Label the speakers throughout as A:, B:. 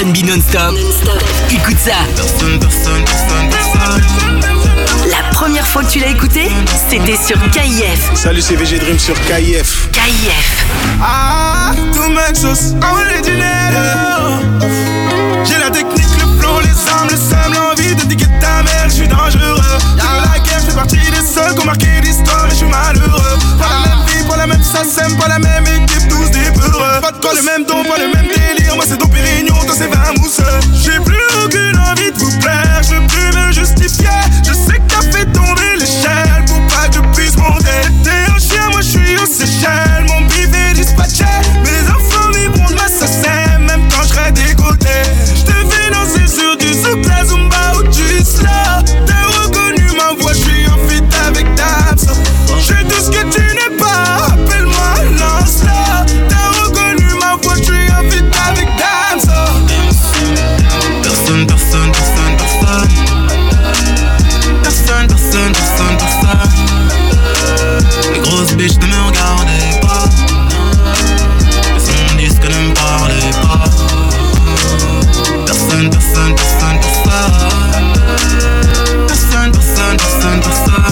A: R&B non-stop. Écoute ça. La première fois que tu l'as écouté, c'était sur KIF.
B: Salut, c'est VG Dream sur KIF.
A: KIF.
C: Ah, too much sauce, originaire. J'ai la technique, le flow, les armes, le seum, l'envie de niquer ta mère, je suis dangereux. Y'a la guerre, je fais partie des seuls qui ont marqué l'histoire et je suis malheureux. Pas la même vie, pas la même SACEM, pas la même équipe, tous des peureux. Pas le même don, pas le même délire, moi c'est ton Pérignon, toi c'est vin mousseux. J'ai plus aucune envie de vous plaire, je veux plus me justifier. Je sais que t'as fait tomber l'échelle pour pas que je puisse monter. T'es un chien, moi je suis aux Seychelles, mon bif est dispatché. Mes enfants vivront de ma SACEM, même quand je serai dégoûté. Je te fais danser sur du zouk, la zumba ou du slow. T'as reconnu ma voix, je suis en feat avec Damso. Je suis tout ce que tu n'es pas, appelle-moi Lancelot. T'as reconnu ma voix, je suis en feat avec Damso.
D: Personne, personne, personne, personne. Personne, personne, personne, personne. Les grosses bitches ne me regardez pas. Les sons disent que ne me parlez pas. Personne, personne, personne, personne. Personne, personne, personne, personne.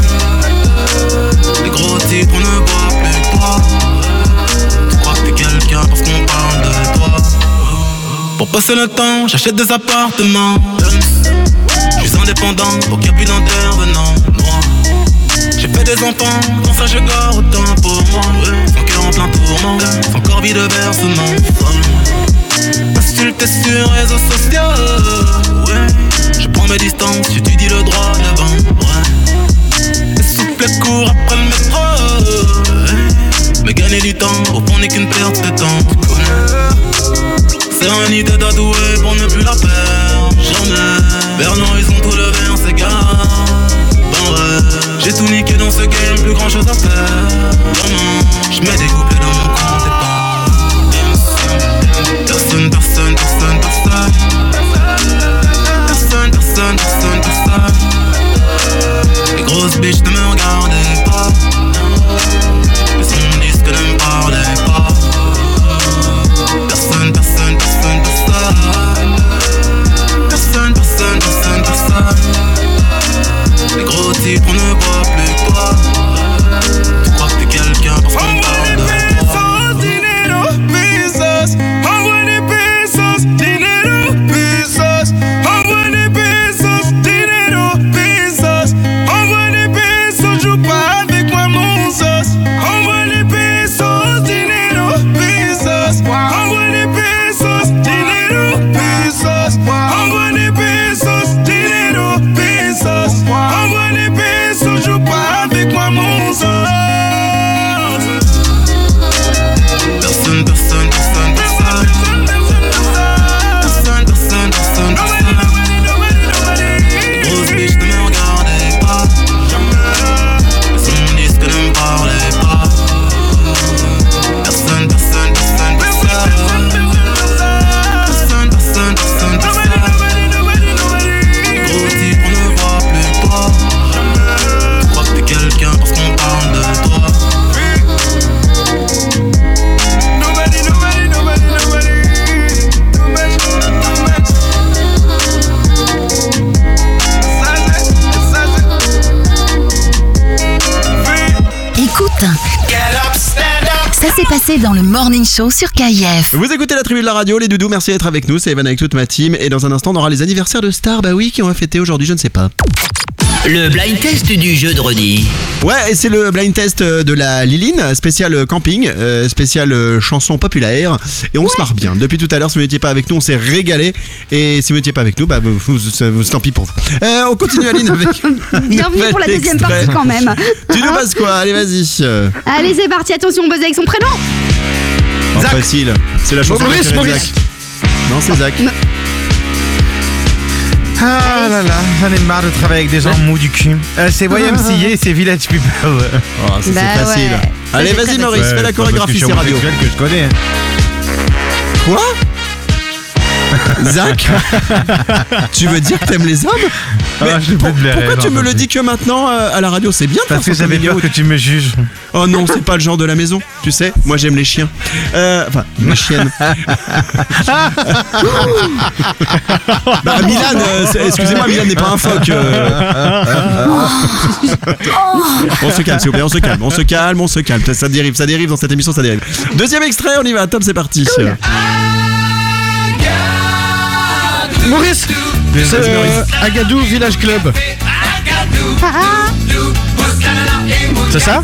D: Les gros titres on ne voit plus que toi. Tu crois que t'es quelqu'un parce qu'on parle de toi. Pour passer le temps, j'achète des appartements. Je suis indépendant, donc y'a plus d'intervenants. J'ai fait des enfants, dans ça je garde autant pour moi. Son cœur en plein tourment, son corps vide de versement. Insulté sur réseaux sociaux, ouais. Je prends mes distances, j'étudie le droit devant, ouais. Essouffle les cours après le métro, ouais. Mais gagner du temps, au fond n'est qu'une perte de temps, tu connais. C'est un idée tatouée pour ne plus la perdre, jamais. Vernon ils ont tout levé en ces gars. Ben ouais, j'ai tout niqué dans ce game, plus grand chose à faire. Je mets des couplets dans mon compte et pas. Personne, personne, personne, personne. Personne, personne, personne, personne. Les grosses bitches ne me regardez pas. Les sons disent que ne me parlez pas. Personne, personne, personne, personne. Personne, personne, personne, personne. Les gros titres on ne voit plus que toi. Tu crois que t'es quelqu'un parce qu'on parle de toi. Envoie des pesos, dinero, pesos. Envoie des pesos, dinero, pesos. Envoie des pesos, joue pas avec moi mon sauce. Envoie des pesos, dinero, pesos. Envoie des pesos, dinero, pesos. Envoie des pesos, dinero, pesos. Envoie des pesos, joue pas avec moi mon sauce. Personne, personne, personne, personne. Personne, personne, personne, personne. Grosse bitch, ne me regardez pas. Les sons disent que ne me parlez pas. Personne, personne, personne, personne. Personne, personne, personne, personne. Les gros types, on ne voit plus que toi. Tu crois que t'es quelqu'un parce qu'on parle de toi.
A: Écoute, ça s'est passé dans le Morning Show sur KIF.
E: Vous écoutez la tribu de la radio, les doudous, merci d'être avec nous, c'est Evan avec toute ma team. Et dans un instant, on aura les anniversaires de stars, bah oui, qui ont fêté aujourd'hui, je ne sais pas.
A: Le blind test du jeudi.
E: Ouais, et c'est le blind test de la Liline, spécial camping, spécial chanson populaire. Et on se marre bien. Depuis tout à l'heure, si vous n'étiez pas avec nous, on s'est régalé. Et si vous n'étiez pas avec nous, bah tant pis pour vous. On continue, Aline, avec.
F: Bienvenue pour la deuxième partie quand même.
E: Tu nous passes quoi? Allez, vas-y.
F: Allez, c'est parti, attention, on buzz avec son prénom.
E: Zach. Facile. C'est la chanson de Zach. Non, c'est Zach.
G: Ah là là, j'en ai marre de travailler avec des gens mous du cul. C'est YMCA et c'est Village People.
E: Oh, c'est facile.
F: Ouais.
E: Allez, vas-y Maurice, fais la chorégraphie, c'est radio.
G: Que je connais.
E: Quoi? Zach, tu veux dire que t'aimes les hommes? Mais
G: je peux te blairer,
E: pourquoi tu
G: j'en
E: me
G: peux
E: le
G: plus.
E: dis que maintenant à la radio? C'est bien de
G: Parce
E: faire
G: que
E: ça
G: j'avais
E: comme
G: peur
E: vidéo.
G: que tu me juges.
E: Oh non, c'est pas le genre de la maison, tu sais. Moi j'aime les chiens. Enfin, les chiennes. Bah Milan, excusez-moi, Milan n'est pas un phoque. On se calme, s'il vous plaît, on se calme. Ça dérive dans cette émission, ça dérive. Deuxième extrait, on y va, top, c'est parti.
H: Maurice, c'est Agadou Village Club. C'est ça?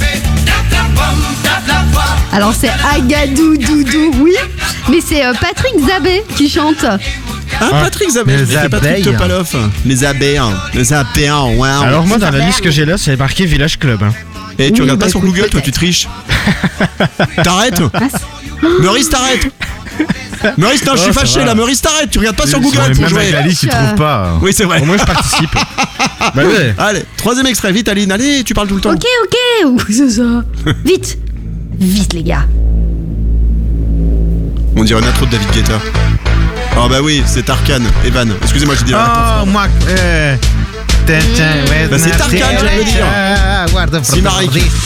F: Alors c'est Agadou Doudou, oui, mais c'est Patrick Zabé qui chante.
E: Ah, Patrick Zabé,
G: Les
E: c'est Patrick
G: abeilles.
E: Topalov. Les abeilles, ouais.
H: Alors moi dans la liste que j'ai là, c'est marqué Village Club.
E: Et tu
F: Oui,
E: regardes
F: bah,
E: pas sur
F: écoute,
E: Google, toi,
F: peut-être.
E: tu triches. T'arrêtes Maurice, t'arrêtes Maurice, non, je suis
G: ça
E: fâché
G: va.
E: là. Maurice, t'arrête, tu regardes pas sur Google pour
G: Même avec la
E: jouer.
G: liste, tu trouves pas.
E: Oui, c'est vrai.
H: Au moins je participe. Bah ouais.
E: Allez, troisième extrait, vite Aline, allez, tu parles tout le temps.
F: Ok, ouh, c'est ça. Vite, les gars.
E: On dirait une intro de David Guetta. Oh bah oui, c'est Tarkan, Evan. Excusez-moi, j'ai dit la réponse.
G: Oh, moi.
E: Bah, c'est Tarkan, je viens de le dire. Simarik.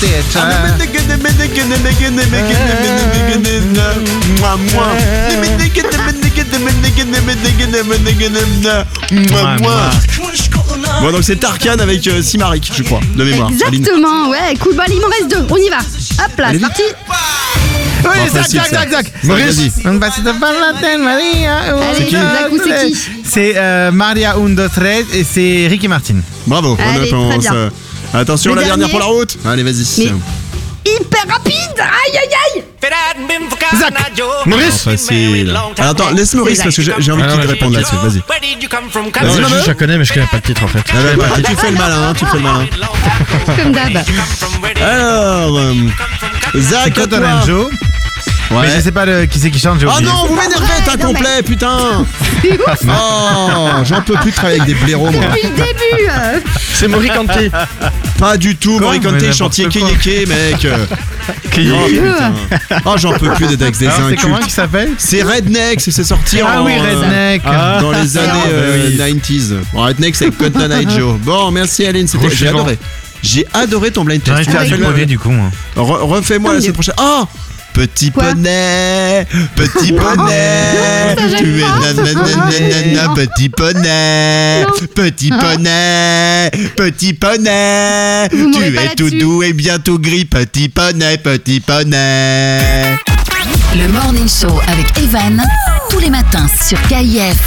E: Bon, donc c'est Tarkan avec Simarik, je crois, de mémoire. Aline.
F: Exactement, ouais, cool, bah il m'en reste 2, on y va. Hop là,
E: Allez,
F: c'est parti.
G: Oui,
E: Bon,
G: Zach,
E: facile, ça.
G: Zach.
E: Maurice.
G: Un bassito per la terre, Maria.
F: Allez, Zach, ou c'est qui?
G: C'est Maria 1, 2, 3 et c'est Ricky Martin.
E: Bravo, bonne
F: Allez,
E: réponse.
F: très bien.
E: Attention,
F: Le
E: la dernière
F: dernier.
E: pour la route. Allez, vas-y.
F: Mais hyper rapide. Aïe, aïe, aïe.
H: Zach, Maurice.
E: Facile. Alors attends, laisse Maurice parce que j'ai envie qu'il te réponde là-dessus. Vas-y.
H: Non,
E: Vas-y,
H: je la connais mais je connais pas le titre en fait.
E: Ah bah, tu fais le malin, tu fais le malin.
F: Comme d'hab.
E: Alors, Zach, à
G: Cotton
E: toi.
G: and Joe. Mais je sais pas qui c'est qui chante, j'ai
E: Oh
G: oublié.
E: non, vous m'énervez, t'es incomplet, putain. Oh, j'en peux plus de travailler avec des blaireaux, moi.
F: Depuis le début.
H: C'est Mori Kanté.
E: Pas du tout,
G: Quoi,
E: Morikante,
G: mais
E: chantier
G: n'importe quoi.
E: Yeke, mec. Oh, putain. Oh, j'en peux plus d'être avec des
G: Alors, c'est comment
E: incultes.
G: qu'il s'appelle?
E: C'est Redneck, c'est sorti
G: Ah
E: en,
G: oui, Redneck.
E: dans les années
G: oui.
E: 90s. Bon, Redneck, c'est Cotton Eye Joe. Bon, merci Aline,
G: Trop
E: j'ai
G: chiant.
E: adoré. J'ai adoré ton blind
G: J'en ai
E: test.
G: fait un
E: Refais-le.
G: premier du coup. Moi.
E: Refais-moi la semaine prochaine. Oh, petit
F: Quoi
E: poney, petit poney,
F: ça, j'aime
E: tu es
F: pas.
E: nanana, petit poney,
F: Non.
E: petit poney, petit poney,
F: Vous m'aurez
E: tu
F: pas
E: es tout
F: là-dessus.
E: doux et bien tout gris, petit poney, petit poney.
A: Le Morning Show avec Evan, tous les matins sur KIF.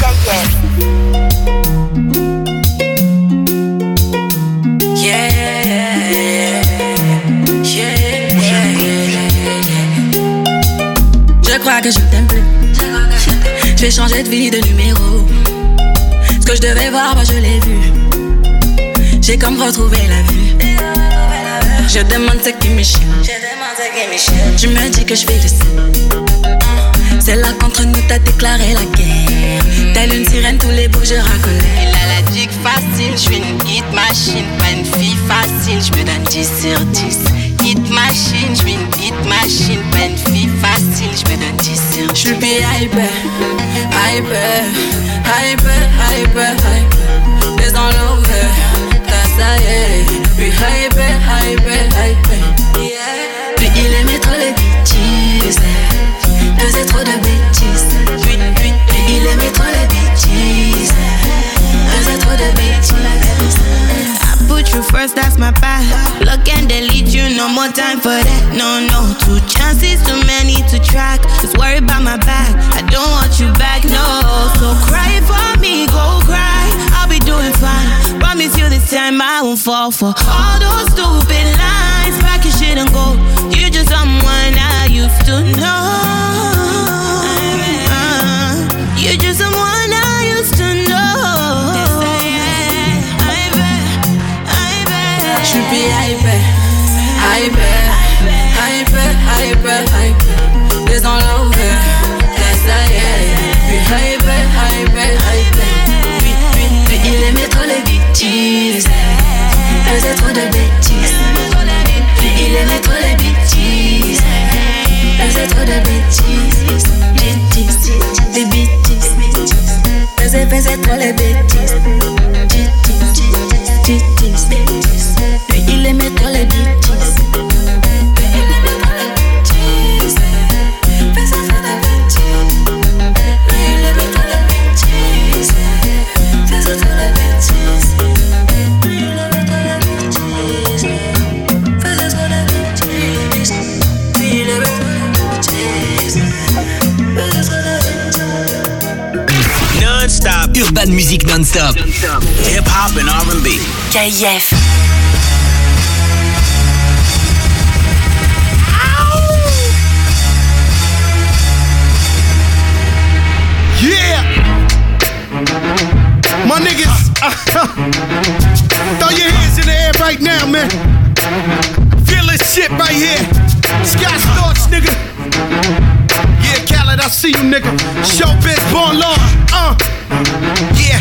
I: Je crois que je t'aime plus. J'ai changé de vie, de numéro. Ce que je devais voir, bah je l'ai vu. J'ai comme retrouvé la vue. Je demande ce qui m'échappe. Tu me dis que je fais le seul. C'est là qu'entre nous t'as déclaré la guerre. Telle une sirène, tous les bouts je racolais. Elle a la dick facile, je suis une hit machine. Pas une fille facile, je me donne 10 sur 10. Hit machine, je suis une hit machine. Pas une fille facile, je me donne 10 sur 10. Je suis hyper, hyper, hyper, hyper, hyper. Les all over, t'as ça y est. Puis hyper, hyper, hyper. Puis il aimait trop les bitches. Faisait trop de bêtises. Puis il aimait trop les bêtises. Faisait trop de bêtises. I put you first, that's my path. Look and delete you, no more time for that. No, no, 2 chances, too many to track. Just worry about my back, I don't want you back, no. So cry for me, go cry. I'll be doing fine. Promise you this time I won't fall for all those stupid lines. Pack your shit and go. You're just someone I used to know. You're just someone I used to know. Je suis hyper, hyper, hyper, hyper, hyper. Les all over, ça y est. Puis hyper, hyper, hyper. Puis il aimait trop les bêtises. Faisait trop de bêtises. Puis il aimait trop les bêtises. Faisait trop de bêtises. trop les bêtises. Lui, il aimait trop les bêtises. Fais ça faire des bêtises. Lui, il aimait trop les bêtises. Fais ça faire des bêtises. Lui, il aimait trop les bêtises. Fais ça faire des bêtises. Lui, il aimait trop les bêtises. Fais ça faire des bêtises.
J: Non-stop. Urban Music non-stop.
K: Hip-hop and R&B.
A: KIF.
C: Yeah! My niggas, throw your hands in the air right now, man. Feel this shit right here. Scott Storch, nigga. Yeah, Khaled, I see you, nigga. Showbiz, born law. Yeah.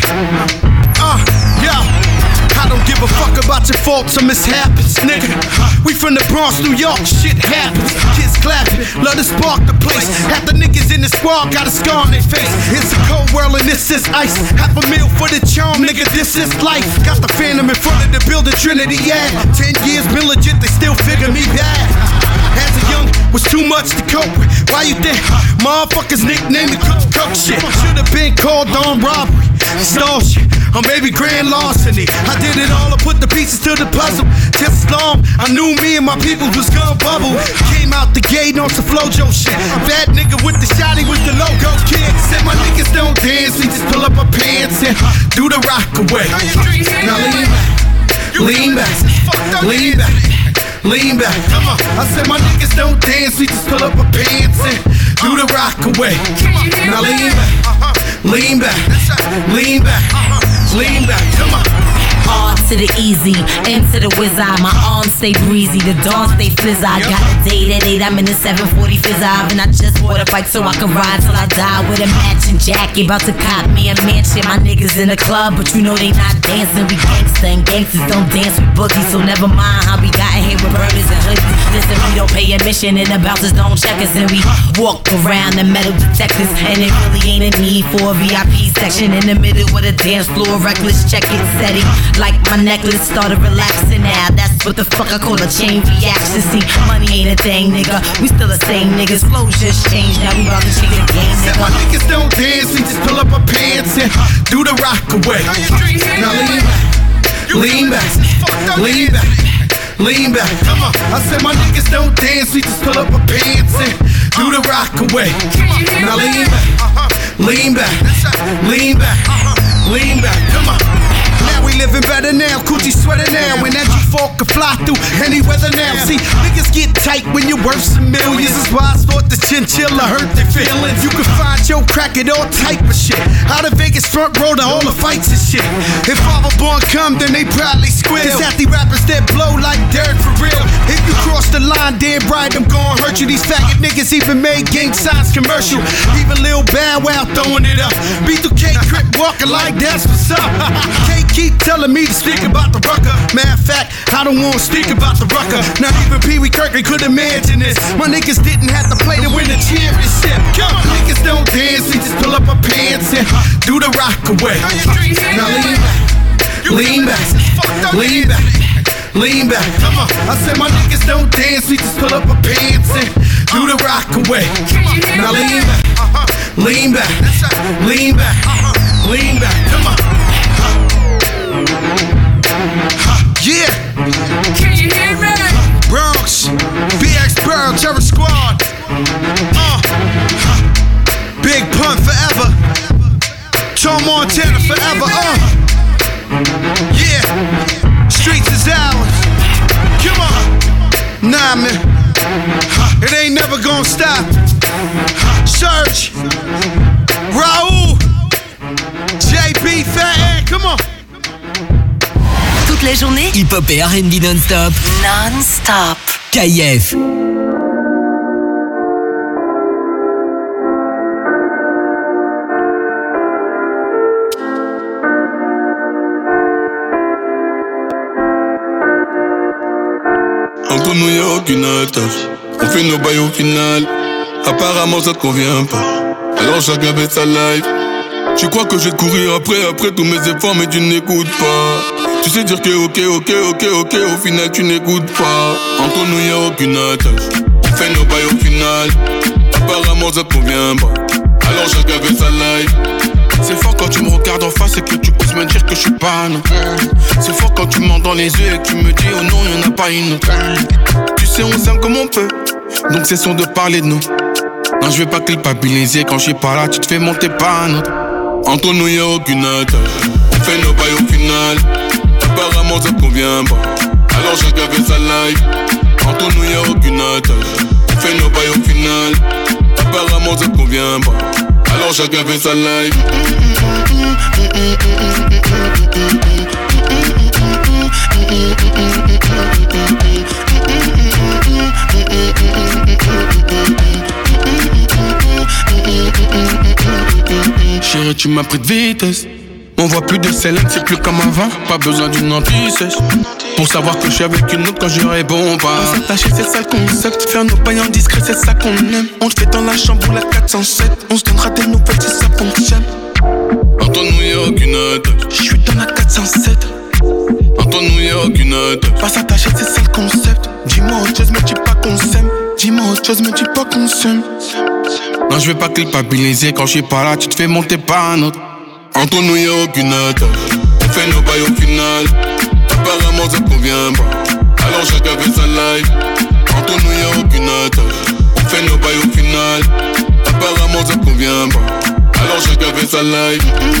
C: Yeah. I don't give a fuck about your faults or mishaps, nigga. We from the Bronx, New York, shit happens. Kids clapping, love to spark the place. Half the niggas in the squad got a scar on their face. It's a cold world and this is ice. $500,000 for the charm, nigga, this is life. Got the Phantom in front of the building, Trinity, yeah. 10 years been legit, they still figure me bad. As a young, was too much to cope with. Why you think motherfuckers nicknamed me cook shit? Should've been called on robbery, stall shit, or maybe grand larceny. I did it all, I put the pieces to the puzzle. Just as long I knew me and my people was gonna bubble. Came out the gate on some Flojo shit. Bad nigga with the shotty with the logo kid. Said my niggas don't dance, we just pull up our pants and do the rock away. Now lean back, lean back, lean back. Come on. I said my niggas don't dance, we just pull up our pants and do the rock away. Now lean back, lean back, lean back, lean back. Come on.
L: R to the easy, N to the wizard. My arms stay breezy, the dawn stay fizz. I got a date at 8, I'm in the 740 fizz. And I just bought a bike so I can ride till I die with a matching jacket. About to cop me a mansion. My niggas in the club, but you know they not dancing. We gangsta and gangsters don't dance with boogies. So never mind how we got in here with burners and hoodies. Listen, we don't pay admission and the bouncers don't check us. And we walk around the metal detectors. And it really ain't a need for a VIP section in the middle of the dance floor. Reckless, check it, steady. Like my necklace started relaxing now. That's what the fuck I call a chain reaction. See, money ain't a thing, nigga. We still the same niggas. Flows just changed. Now we about to change the game, nigga.
C: My niggas don't dance, we just pull up our pants and do the rock away. Now lean back, lean back, lean back. Come on. I said my niggas don't dance, we just pull up our pants and do the rock away. Now lean back, lean back, lean back, lean back. Come on. Now we living better now, coochie sweater now. When that G4 can fly through any weather now. See, niggas get tight when you're worth some millions. That's why I thought the chinchilla hurt their feelings. You can find your crack at all type of shit. Out of Vegas front row to all the fights and shit. If Father Born come, then they probably squeal. It's at the rappers that blow like dirt for real. If you cross the line, damn right, I'm gon' hurt you. These faggot niggas even made gang signs commercial. Even Lil Bow Wow throwing it up. B2K Crip walking like that's what's up. Can't keep telling me to speak about the rucker. Matter of fact, I don't wanna speak about the rucker. Not even Pee Wee Kirkland could imagine this. My niggas didn't have to play to win the championship. Come on. Niggas don't dance, we just pull up our pants and do the rock away. Now lean back, lean back, lean back. Come on. I said my niggas don't dance, we just pull up our pants and do the rock away. Now lean back, lean back, lean back, lean back. Come on. Yeah. Can you hear me? Bronx, BX Burl, Terror Squad. Big Pun forever. Tom Montana forever. Yeah. Streets is ours. Come on. Nah, man. It ain't never gonna stop. Surge. Raoul. JB Fat. Come on.
A: Toute la journée,
J: hip-hop et R&B non-stop.
A: Non-stop.
J: KIF.
M: Entre nous y'a aucune attache. On fait nos bails au final. Apparemment ça te convient pas. Alors chacun fait sa life. Tu crois que je vais te courir après tous mes efforts, mais tu n'écoutes pas. Tu sais dire que ok, au final tu n'écoutes pas. Entre nous y'a aucune attache, on fait nos bails au final. Apparemment ça te convient pas, alors j'ai gavé sa live. C'est fort quand tu me regardes en face et que tu oses me dire que je suis pas non. C'est fort quand tu mens dans les yeux et que tu me dis oh non y'en a pas une autre. Tu sais on s'aime comme on peut, donc cessons de parler de nous. Non je vais pas culpabiliser, quand je suis pas là tu te fais monter pas un autre. Entre nous y'a aucune attache, on fait nos bails au final. Apparemment ça te convient pas, alors j'ai gavé sa live. Entre nous y'a aucune attache, on fait nos bails au final. Apparemment ça te convient pas, alors j'ai gavé sa live. Chérie, tu m'as pris de vitesse. On voit plus de Célène, c'est plus comme avant. Pas besoin d'une anti-sèche pour savoir que je suis avec une autre quand je réponds pas. On s'attacher, c'est ça le concept. Faire nos pailles en discret, c'est ça qu'on aime. On le fait dans la chambre ou la 407. On se donnera des nouvelles si ça fonctionne. Entre nous y'a aucune attache, je suis dans la 407. Entre nous y'a aucune attache, pas s'attacher, c'est ça le concept. Dis-moi autre chose, mais dis pas qu'on s'aime. Dis-moi autre chose, mais dis pas qu'on s'aime. Non, je vais pas culpabiliser, quand je suis pas là, tu te fais monter par un autre. Entre nous y'a aucune attache, on fait nos bails au final. Apparemment ça te convient pas, alors j'ai gavé sa live. Entre nous y'a aucune attache, on fait nos bails au final. Apparemment ça te convient pas, alors j'ai gavé sa live.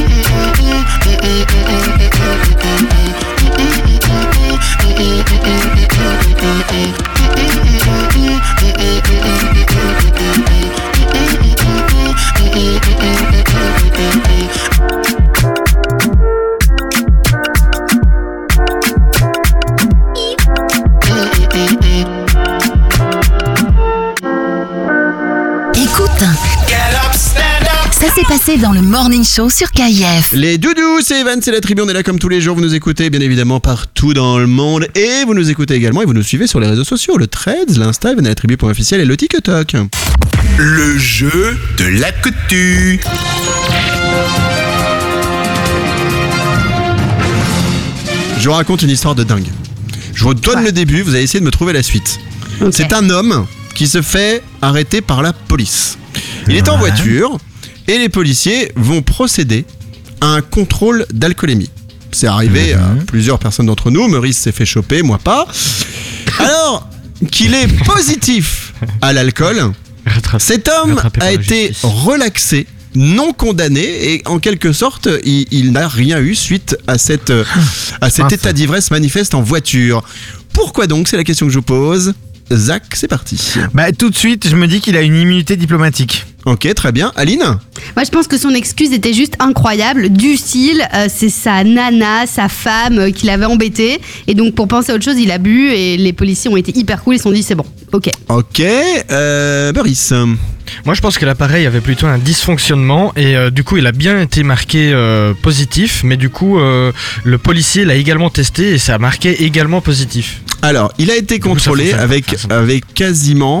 A: Ça s'est passé dans le Morning Show sur KIF.
E: Les doudous, c'est Evan, c'est la tribu, on est là comme tous les jours, vous nous écoutez bien évidemment partout dans le monde et vous nous écoutez également et vous nous suivez sur les réseaux sociaux, le Threads, l'Insta, evanalatribu.officiel et le TikTok.
N: Le jeu de l'actu.
E: Je vous raconte une histoire de dingue. Je vous donne le début, vous allez essayer de me trouver la suite. Okay. C'est un homme qui se fait arrêter par la police. Il est en voiture et les policiers vont procéder à un contrôle d'alcoolémie. C'est arrivé à plusieurs personnes d'entre nous. Maurice s'est fait choper, moi pas. Alors qu'il est positif à l'alcool, cet homme a été relaxé, non condamné et en quelque sorte il n'a rien eu suite à cet état d'ivresse manifeste en voiture. Pourquoi donc? C'est la question que je vous pose. Zach, c'est parti.
G: Bah tout de suite, je me dis qu'il a une immunité diplomatique.
E: Ok, très bien. Aline?
F: Moi, je pense que son excuse était juste incroyable. Du style, c'est sa nana, sa femme qui l'avait embêté. Et donc, pour penser à autre chose, il a bu et les policiers ont été hyper cool. Ils se sont dit, c'est bon, ok.
E: Ok, Boris?
H: Moi, je pense que l'appareil avait plutôt un dysfonctionnement et du coup, il a bien été marqué positif. Mais du coup, le policier l'a également testé et ça a marqué également positif.
E: Alors, il a été contrôlé avec quasiment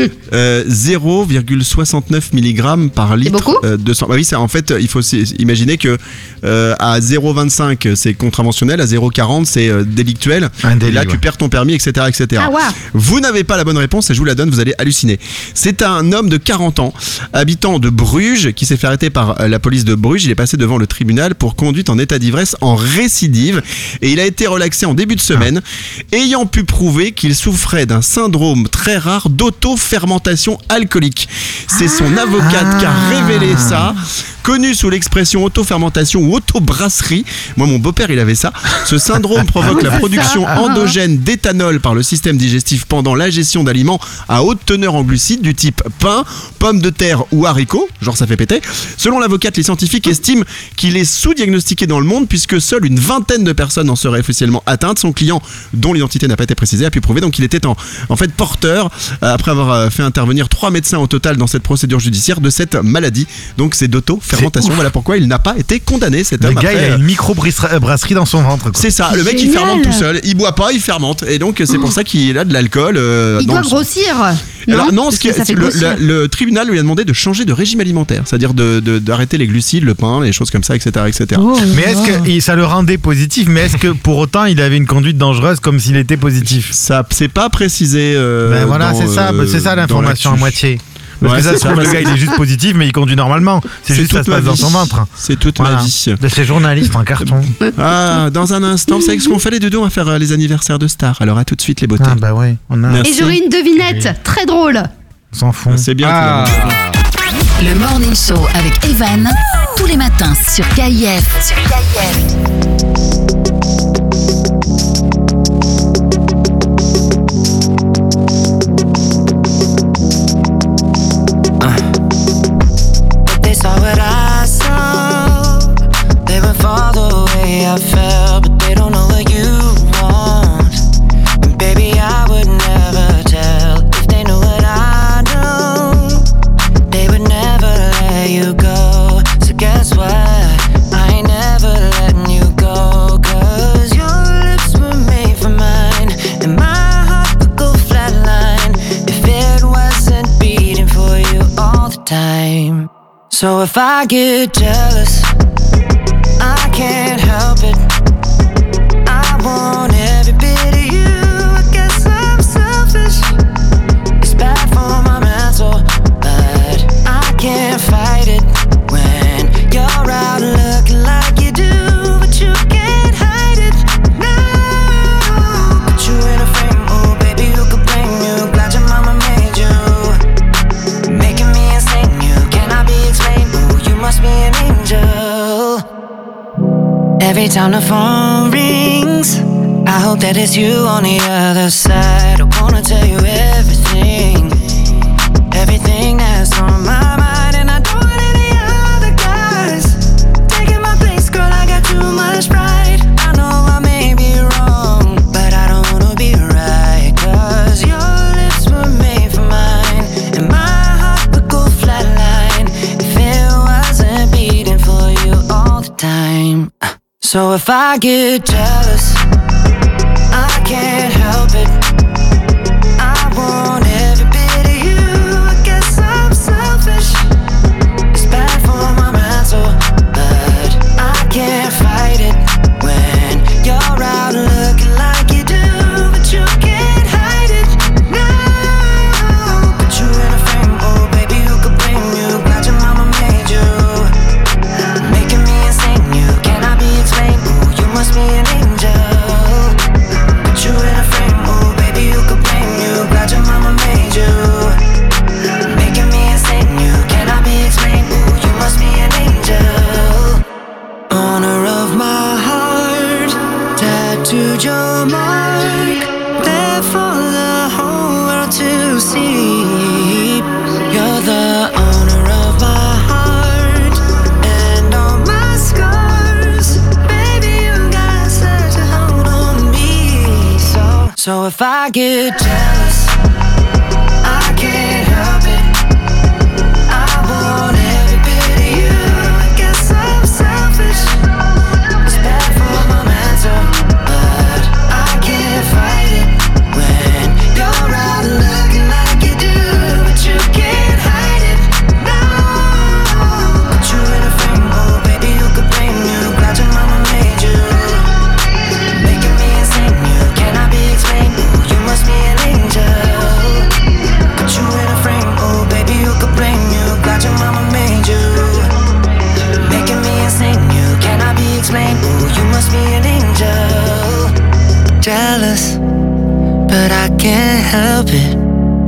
E: 0,69 mg par litre de sang. Bah oui, en fait, il faut imaginer que à 0,25 c'est contraventionnel, à 0,40 c'est délictuel. Et là, tu perds ton permis, etc. etc.
F: Ah, wow.
E: Vous n'avez pas la bonne réponse et je vous la donne, vous allez halluciner. C'est un homme de 40 ans, habitant de Bruges, qui s'est fait arrêter par la police de Bruges. Il est passé devant le tribunal pour conduite en état d'ivresse en récidive et il a été relaxé en début de semaine, ayant pu prouver qu'il souffrait d'un syndrome très rare d'auto-fermentation alcoolique. C'est son avocate qui a révélé ça, connu sous l'expression auto-fermentation ou auto-brasserie. Moi, mon beau-père, il avait ça. Ce syndrome provoque la production endogène d'éthanol par le système digestif pendant l'ingestion d'aliments à haute teneur en glucides du type pain, pommes de terre ou haricots. Genre, ça fait péter. Selon l'avocate, les scientifiques estiment qu'il est sous-diagnostiqué dans le monde puisque seule une vingtaine de personnes en seraient officiellement atteintes. Son client, dont l'identité n'a pas été précisée, a pu prouver donc qu'il était en fait porteur, après avoir fait intervenir 3 médecins au total dans cette procédure judiciaire, de cette maladie. Donc c'est d'auto-fermentation. Voilà pourquoi il n'a pas été condamné, cet homme.
G: Le gars, il a une micro-brasserie dans son ventre, quoi.
E: C'est ça, le mec il fermente tout seul, il boit pas, il fermente. Et donc c'est pour ça qu'il a de l'alcool.
F: Il doit grossir.
E: Alors non,
F: Parce que ça fait
E: le
F: grossir.
E: tribunal lui a demandé de changer de régime alimentaire, c'est-à-dire d'arrêter les glucides, le pain, les choses comme ça, etc. etc.
F: Oh,
G: Mais est-ce que ça le rendait positif? Mais est-ce que pour autant il avait une conduite dangereuse comme s'il était positif?
E: Ça, c'est pas précisé.
G: Ben voilà,
E: dans,
G: c'est ça l'information à moitié. Parce
E: Ouais,
G: que ça
E: c'est
G: se trouve,
E: ça.
G: le gars il est juste positif, mais il conduit normalement. C'est juste que ça se
E: toute ma
G: passe dans
E: vie.
G: son ventre.
E: C'est toute
G: Voilà.
E: ma vie.
G: De ces journalistes en carton.
E: Ah, dans un instant, vous savez ce qu'on fait les deux, on va faire les anniversaires de stars. Alors à tout de suite les beautés.
G: Ah bah ouais, on a.
E: Merci.
F: Et j'aurai une devinette très drôle.
G: On s'en fout.
E: C'est bien.
A: Le Morning Show avec Evan, tous les matins sur KIF.
O: They saw what I saw. They would fall the way I felt, but they don't know what you want. And baby, I would never tell if they knew what I know. They would never let you go. So guess what? I ain't never letting you go. 'Cause your lips were made for mine, and my heart would go flatline if it wasn't beating for you all the time. So if I get jealous, I can't help it. I want every bit of you. I guess I'm selfish. It's bad for my mental, but I can't fight it when you're out looking like you do. But you can't hide it. No, put you in a frame. Oh baby, who could blame you? Glad your mama made you, making me insane. You cannot be explained. Ooh, you must be an angel. Every time the phone rings, I hope that it's you on the other side. I wanna tell you everything, everything that's on my mind. And I don't want any other guys taking my place, girl, I got too much pride. I know I may be wrong, but I don't wanna be right. 'Cause your lips were made for mine, and my heart would go flatline if it wasn't beating for you all the time. So if I get jealous, I can't help it. I want every bit of you. I guess I'm selfish. It's bad for my mental, but I can't fight it when you're out looking like you do. But you can't hide it. No, put you in a frame. Oh baby, who could blame you? Glad your mama made you, making me insane. You cannot be explained. Ooh, you must be an angel. Put you in a frame. Oh baby, who could blame you? Glad your mama made you, making me insane. You cannot be explained. Ooh, you must be an angel. Owner of my heart, tattooed your mark, there for the whole world to see. You're the owner of my heart and all my scars. Baby, you got such a hold on me. So if I get jealous, I can't help it. I want every bit of you. I guess I'm selfish. It's bad for my mental, but I can't fight it when you're out looking like you do. But you can't hide it. No, put you in a frame. Oh baby, who could blame you? Glad your mama made you, making me insane. You cannot be explained. Ooh, you must be an angel. Put you in a frame. Oh baby, who could blame you? Glad your mama made you, making me insane. You cannot be explained. Ooh, you must be an angel. Jealous, but I can't help it.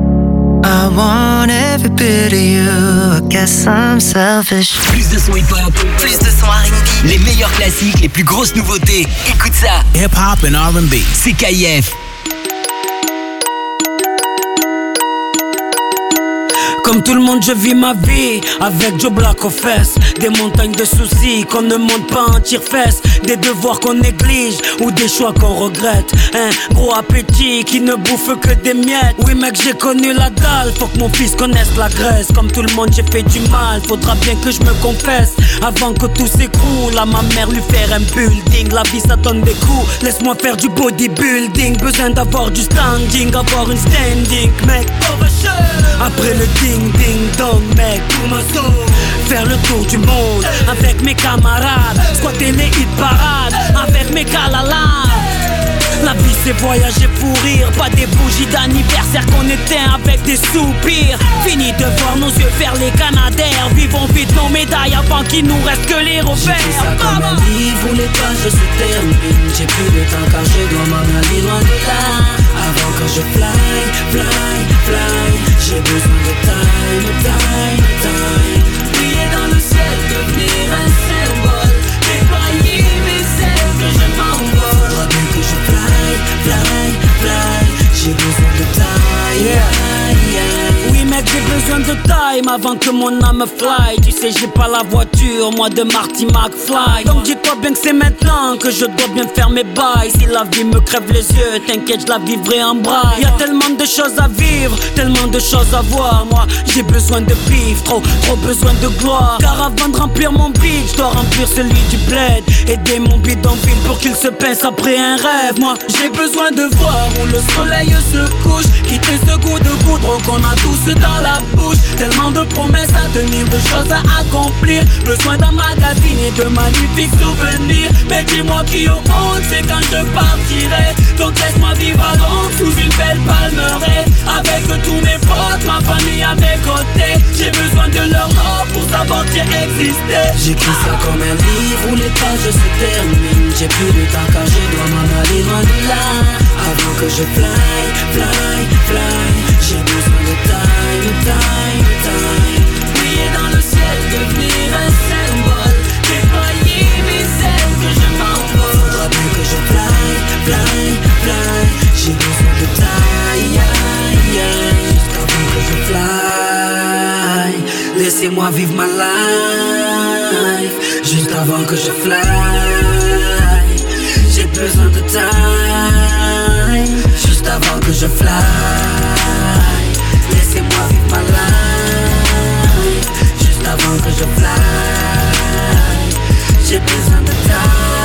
O: I want every bit of you. I guess I'm selfish.
J: Plus de son hip-hop, plus de son R&B, les meilleurs classiques, les plus grosses nouveautés. Écoute ça.
K: Hip-hop and R&B.
J: C'est KIF.
P: Comme tout le monde je vis ma vie avec Joe Black aux fesses. Des montagnes de soucis qu'on ne monte pas en tire-fesses. Des devoirs qu'on néglige ou des choix qu'on regrette. Un gros appétit qui ne bouffe que des miettes. Oui mec j'ai connu la dalle, faut que mon fils connaisse la graisse. Comme tout le monde j'ai fait du mal, faudra bien que je me confesse avant que tout s'écroule. À ma mère lui faire un building. La vie ça donne des coups, laisse-moi faire du bodybuilding. Besoin d'avoir du standing, avoir une standing mec. Après le ding ding dong mec, pour me sauver. Faire le tour du monde avec mes camarades. Squatter les hit parades avec mes calalas. La vie c'est voyager pour rire, pas des bougies d'anniversaire qu'on éteint avec des soupirs. Fini de voir nos yeux faire les canadaires. Vivons vite nos médailles avant qu'il nous reste que les repères.
Q: J'écris ça comme un livre où les pages se terminent. J'ai plus de temps car je dois m'en aller loin de là. Avant que je fly, fly, fly. J'ai besoin de time, time, time. Briller dans le ciel, devenir un symbole. Déployer mes ailes que je m'envole. Faudra bien que je fly, fly, fly. J'ai besoin de time, yeah.
P: Oui mec j'ai besoin de time avant que mon âme fly. Tu sais j'ai pas la voiture, moi de Marty McFly. Donc dis-toi bien que c'est maintenant que je dois bien faire mes bails. Si la vie me crève les yeux, t'inquiète je la vivrai en braille. Y'a tellement de choses à vivre, tellement de choses à voir. Moi j'ai besoin de bif, trop besoin de gloire. Car avant de remplir mon beat, je dois remplir celui du bled. Aider mon bidonville pour qu'il se pince après un rêve. Moi j'ai besoin de voir où le soleil se couche. Quitter ce goût de goudron qu'on a tous dans la bouche. Tellement de promesses à tenir, de choses à accomplir. Besoin d'un magazine et de magnifiques souvenirs. Mais dis-moi qui au monde c'est quand je partirai. Donc laisse-moi vivre à Londres sous une belle palmeraie. Avec tous mes potes, ma famille à mes côtés. J'ai besoin de leur nom pour savoir que j'ai existé.
Q: J'écris ça comme un livre où les pages se terminent. J'ai plus de temps car je dois m'en aller loin de là. Avant que je fly, fly, fly. J'ai besoin de time, time, time. Briller dans le ciel, devenir un symbole. Déployer mes ailes que je m'envole. Faudra bien que je fly, fly, fly. J'ai besoin de time, jusqu'avant que je fly. Laissez-moi vivre ma life, juste avant que je fly. J'ai besoin de time, juste avant que je fly. Laissez-moi vivre ma life, juste avant que je fly. J'ai besoin de time.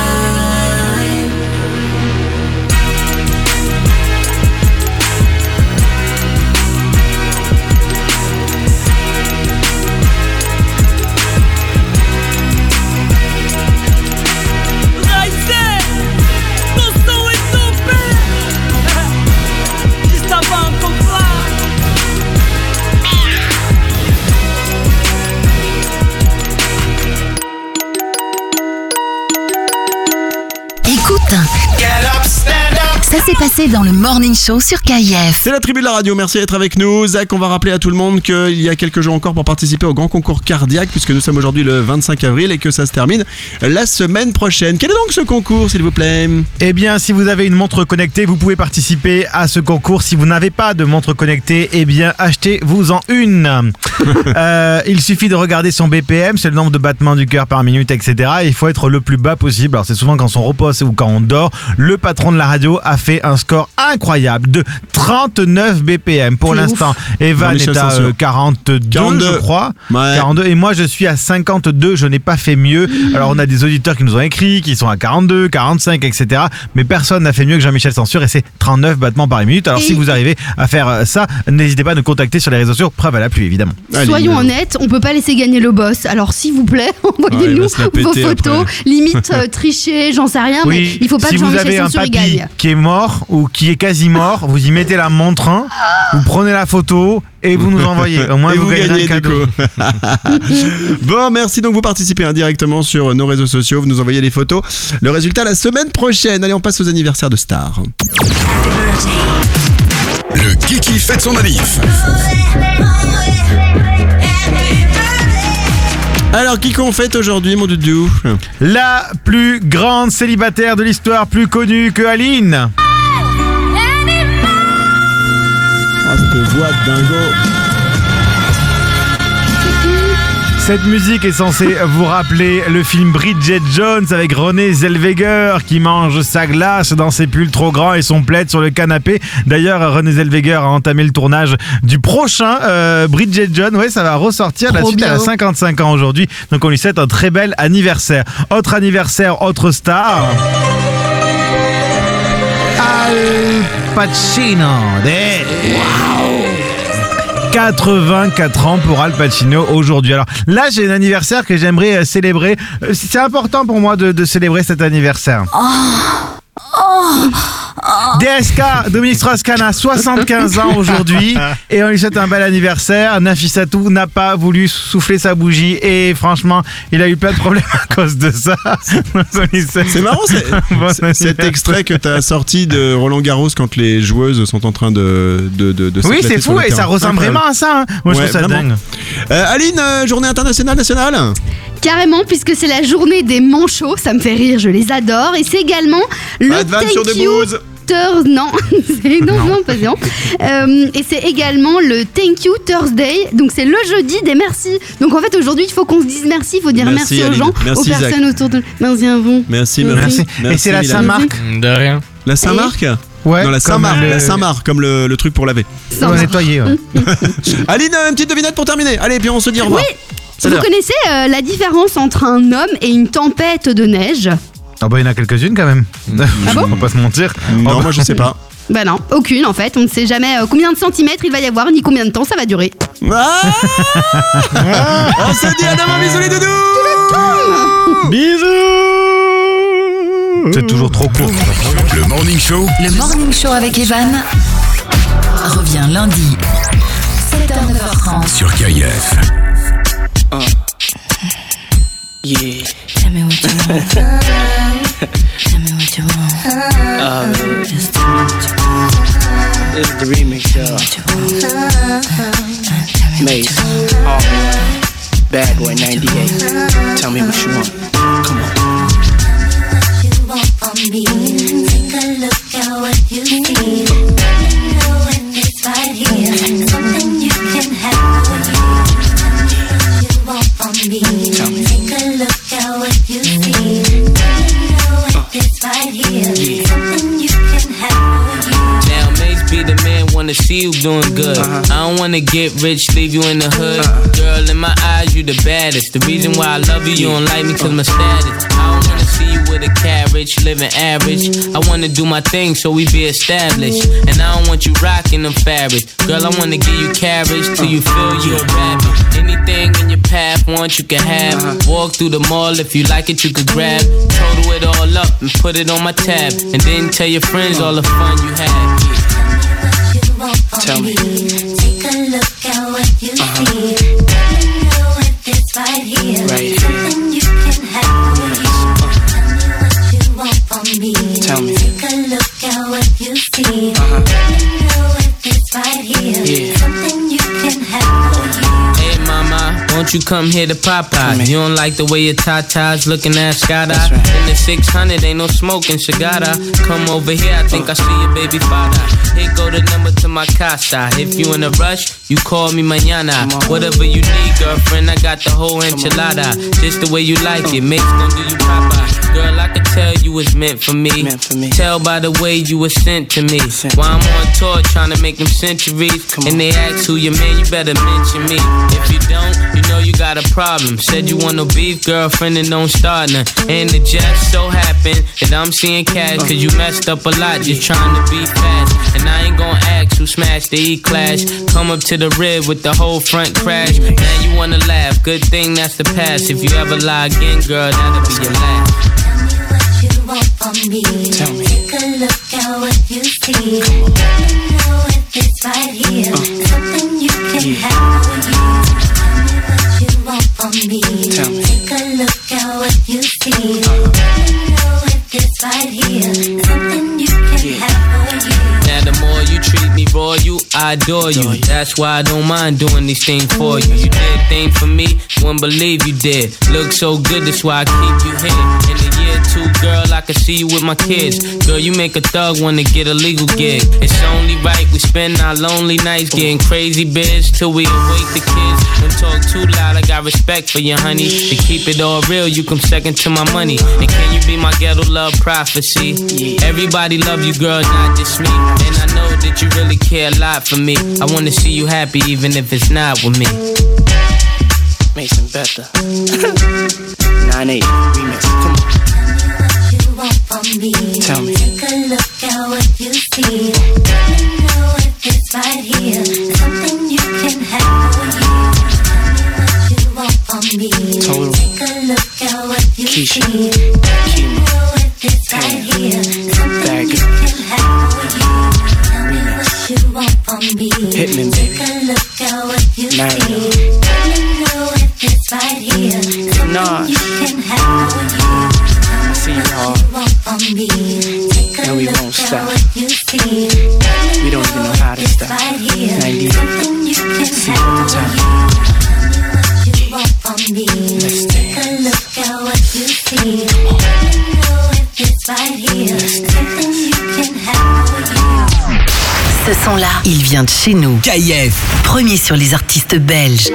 A: Ça s'est passé dans le Morning Show sur KIF.
E: C'est la tribu de la radio, merci d'être avec nous. Zach, on va rappeler à tout le monde qu'il y a quelques jours encore pour participer au grand concours cardiaque, puisque nous sommes aujourd'hui le 25 avril et que ça se termine la semaine prochaine. Quel est donc ce concours, s'il vous plaît ?
G: Eh bien, si vous avez une montre connectée, vous pouvez participer à ce concours. Si vous n'avez pas de montre connectée, eh bien, achetez-vous-en une. Il suffit de regarder son BPM, c'est le nombre de battements du cœur par minute, etc. Et il faut être le plus bas possible. Alors, c'est souvent quand on repose ou quand on dort. Le patron de la radio a fait un score incroyable de 39 BPM. Pour l'instant, Evan est à 42, je crois. Ouais. 42. Et moi, je suis à 52. Je n'ai pas fait mieux. Alors, on a des auditeurs qui nous ont écrit, qui sont à 42, 45, etc. Mais personne n'a fait mieux que Jean-Michel Censure et c'est 39 battements par minute. Alors, si vous arrivez à faire ça, n'hésitez pas à nous contacter sur les réseaux sociaux. Preuve à l'appui, évidemment.
F: Soyons honnêtes, on peut pas laisser gagner le boss. Alors, s'il vous plaît, envoyez-nous vos photos. Après. Limite, tricher, j'en sais rien, mais il faut pas que Jean-Michel Censure y gagne.
G: Qui est mort ou qui est quasi mort, vous y mettez la montre, vous prenez la photo et vous nous envoyez. Au moins, vous gagnez un cadeau.
E: Bon, merci. Donc, vous participez indirectement sur nos réseaux sociaux. Vous nous envoyez les photos. Le résultat la semaine prochaine. Allez, on passe aux anniversaires de stars.
N: Le Kiki fête son anniv.
E: Alors, qui qu'on fête aujourd'hui, mon doudou ?
G: La plus grande célibataire de l'histoire, plus connue que Aline.
E: Cette voix de dingo.
G: Cette musique est censée vous rappeler le film Bridget Jones avec Renée Zellweger qui mange sa glace dans ses pulls trop grands et son plaid sur le canapé. D'ailleurs, Renée Zellweger a entamé le tournage du prochain Bridget Jones. Ouais, ça va ressortir. La suite, elle a 55 ans aujourd'hui. Donc on lui souhaite un très bel anniversaire. Autre anniversaire, autre star. Al Pacino. Wow. 84 ans pour Al Pacino aujourd'hui. Alors là, j'ai un anniversaire que j'aimerais célébrer. C'est important pour moi de célébrer cet anniversaire. DSK, Dominique Strauss-Kahn a 75 ans aujourd'hui et on lui souhaite un bel anniversaire. Nafissatou n'a pas voulu souffler sa bougie et franchement, il a eu plein de problèmes à cause de ça.
E: C'est marrant, cet extrait que tu as sorti de Roland Garros quand les joueuses sont en train de
G: oui, c'est fou et ça ressemble vraiment à ça. Hein. Moi, je trouve ça dingue.
E: Aline, journée internationale nationale.
F: Carrément, puisque c'est la journée des manchots, ça me fait rire, je les adore. Et c'est également le Thank You non, pas bien. Et c'est également le Thank You Thursday. Donc c'est le jeudi des merci. Donc en fait aujourd'hui il faut qu'on se dise merci. Il faut dire merci aux gens, aux personnes autour de. Merci à vous.
E: Merci.
G: Et c'est la Saint-Marc.
H: De rien.
E: La Saint-Marc.
G: Ouais,
E: non, la Saint-Marc, la Saint-Marc, comme le truc pour laver.
G: Pour nettoyer. Ouais.
E: Aline, une petite devinette pour terminer. Allez, puis on se dit au revoir.
F: Oui. Vous connaissez la différence entre un homme et une tempête de neige?
G: Ah bah il y en a quelques-unes quand même.
F: Ah bon?
G: On va pas se mentir.
E: Non, moi je sais pas.
F: Bah non, aucune en fait. On ne sait jamais combien de centimètres il va y avoir, ni combien de temps ça va durer.
E: Ah on se dit à demain, bisous les doudous.
G: Bisous. C'est toujours trop court.
N: Le Morning Show.
A: Le Morning Show avec Evan revient lundi 7h-9h30
N: sur KIF.
K: Yeah.
I: Tell me what you want. Tell me what you want. Just tell me what you want.
K: This is the remix, y'all. Mace, Bad Boy 98. Tell me what you want. Come on.
I: What you want from me? Take a look at what you see. You know it's right here. Something you can have for you. What you want from me?
K: Tell me.
I: Take a look at what you see. You know it's right here. Something you can have for you.
R: Now Mace be the man, wanna see you doing good. I don't wanna get rich, leave you in the hood. Girl, in my eyes, you the baddest. The reason why I love you, you don't like me cause my status. I don't wanna see you with a carriage, living average. I wanna do my thing so we be established. And I don't want you rocking them fabrics. Girl, I wanna give you carriage till you feel you a rabbit. Anything in your path, want you can have. Walk through the mall, if you like it, you could grab. Total it all up and put it on my tab. And then tell your friends all the fun you had.
K: Tell me.
I: Take a look at what you see. You know it's right here.
K: Right here.
I: Something you can have for you. Tell me what you want from me.
K: Tell me.
I: Take a look at what you see. You know it's right here.
K: Yeah.
I: Something you can have for you.
R: Hey mama, won't you come here to Popeyes? You don't like the way your tatas looking at Scotta?
K: Right.
R: In the 600, ain't no smoking cigarra. Come over here, I think I see your baby father. Here go the number to my casa. If you in a rush, you call me mañana. Whatever you need, girlfriend, I got the whole enchilada. Just the way you like it, Mace gon' do you proper. Girl, I could tell you was meant for me. Tell by the way you were sent to me. While I'm on tour trying to make them centuries. And they ask who your man, you better mention me. If you don't, you know you got a problem. Said you want no beef, girlfriend, and don't start none. And it just so happened that I'm seeing cash. Cause you messed up a lot just trying to be fast. And I ain't gon' ask who smashed the E-Clash. Come up to the rib with the whole front crash. Now you wanna laugh, good thing that's the past. If you ever lie again, girl, that'll be your last.
I: You want from me.
K: Tell me.
I: Take a look at what you see. You know it's right here. Something you can have for you. Tell me what you want from me.
K: Tell me.
I: Take a look at what you see. You know it's right here. Something you can have for you.
R: Now the more you treat me royal, I adore you. That's why I don't mind doing these things for you. You did things for me, wouldn't believe you did. Look so good, that's why I keep you here. In the year here too, girl, I can see you with my kids. Girl, you make a thug wanna get a legal gig. It's only right we spend our lonely nights getting crazy, bitch, till we awake the kids. Don't talk too loud, I got respect for you, honey. To keep it all real, you come second to my money. And can you be my ghetto love prophecy? Everybody love you, girl, not just me. And I know that you really care a lot for me. I wanna see you happy even if it's not with me.
K: Mason Better 9-8 remix, come on. Tell me.
S: Take a look at what you see. Let me know if it's right here. Something you can have for you. Tell me what you want from me.
K: Total.
S: Take a look at what you
K: Keisha.
S: see. Let me know if it's right here. Something you can have for you. Tell me what you want from me.
K: Hit me, baby.
S: Take a look at what you see. Let me know if it's right here. Something you can have for you.
K: See y'all, and we won't stop. We don't even know how to stop. 98, see you at the top. Let's
A: Ce son-là, il vient de chez nous.
J: KIF,
A: premier sur les artistes belges.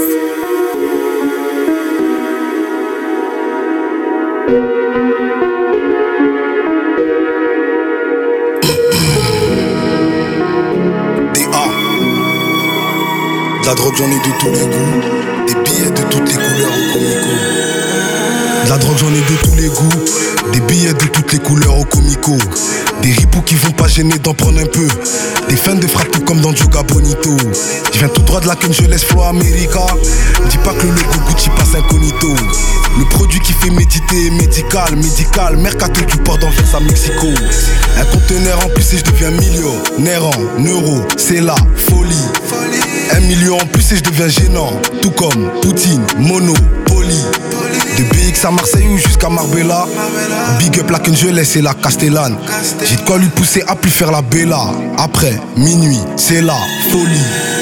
B: De la drogue j'en ai de tous les goûts, des billets de toutes les couleurs au comico. De la drogue j'en ai de tous les goûts, des billets de toutes les couleurs au comico. Des ripoux qui vont pas gêner d'en prendre un peu, des fans de frappe tout comme dans Joga Bonito. Je viens tout droit de la Ken, je laisse Flow America. Me dis pas que le logo Gucci passe incognito. Le produit qui fait méditer est médical, Mercato qui porte d'Anvers à Mexico. Un conteneur en plus et je deviens millionnaire en euros, c'est la folie. 1 million en plus et je deviens gênant, tout comme Poutine, Monopoly. De BX à Marseille ou jusqu'à Marbella, big up la Kenjelès et la Castellane. J'ai de quoi lui pousser à plus faire la Bella. Après minuit, c'est la folie.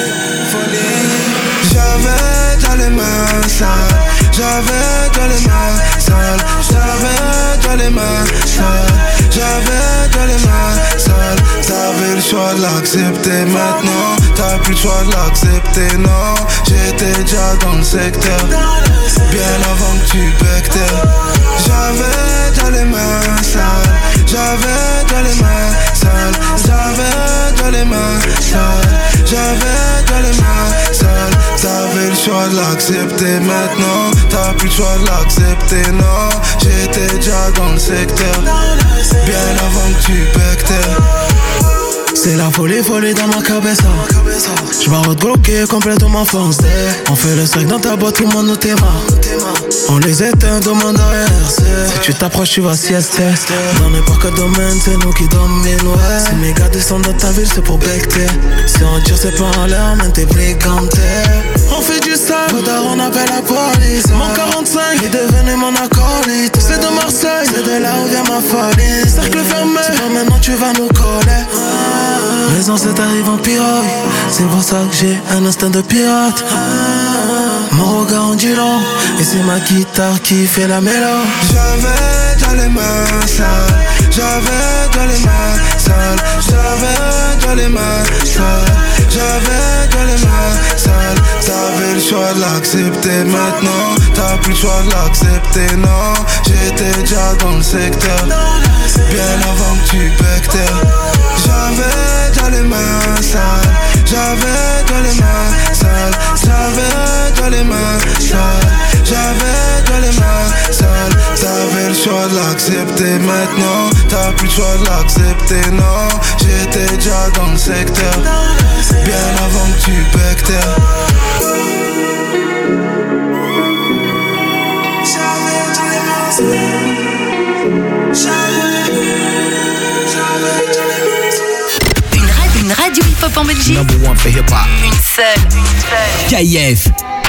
C: J'avais déjà les mains sales, j'avais déjà les mains sales, j'avais déjà les mains sales, j'avais déjà les mains sales. T'avais le choix de l'accepter maintenant, t'as plus le choix de l'accepter, non. J'étais déjà dans le secteur, bien avant que tu bectais. J'avais déjà les mains sales, j'avais déjà les mains sales, j'avais déjà les mains sales, j'avais déjà les mains sales. T'avais le choix de l'accepter maintenant, t'as plus le choix de l'accepter, non. J'étais déjà dans le secteur, bien avant que tu bectais. C'est la folie, folie dans ma cabeza. J'm'arrête bloqué complètement foncé. On fait le strike dans ta boîte, tout le monde nous t'aima. On les éteint, demande à RC. Si tu t'approches, tu vas siester. Dans n'importe quel domaine, c'est nous qui dominent, ouais. Si mes gars descendent dans ta ville, c'est pour becter. Si on tire, c'est pas en l'air, mais t'es briganté. On fait du sale, faudra on appelle la police. Mon 45 est devenu mon acolyte. C'est de Marseille, c'est de là où vient ma folie. Cercle fermé, c'est pas maintenant tu vas nous coller. Les ancêtres arrivent en pirogue, c'est pour ça que j'ai un instinct de pirate. Mon regard en dit long, et c'est ma guitare qui fait la mélodie. J'avais déjà les mains sales, j'avais déjà les mains sales, j'avais déjà les mains sales, j'avais déjà les mains sales. T'avais le choix de l'accepter maintenant, t'as plus le choix de l'accepter, non. J'étais déjà dans le secteur, bien avant que tu bectais. J'avais déjà les mains sales, j'avais déjà les mains sales, j'avais déjà les mains sales, j'avais déjà les mains sales. T'avais le choix de l'accepter maintenant, t'as plus le choix de l'accepter, non. J'étais déjà dans le secteur, bien avant que tu bectais. J'avais déjà les mains sales,
A: Une radio hip-hop en Belgique.
J: Number one for hip-hop.
A: Une seule.
J: KIF.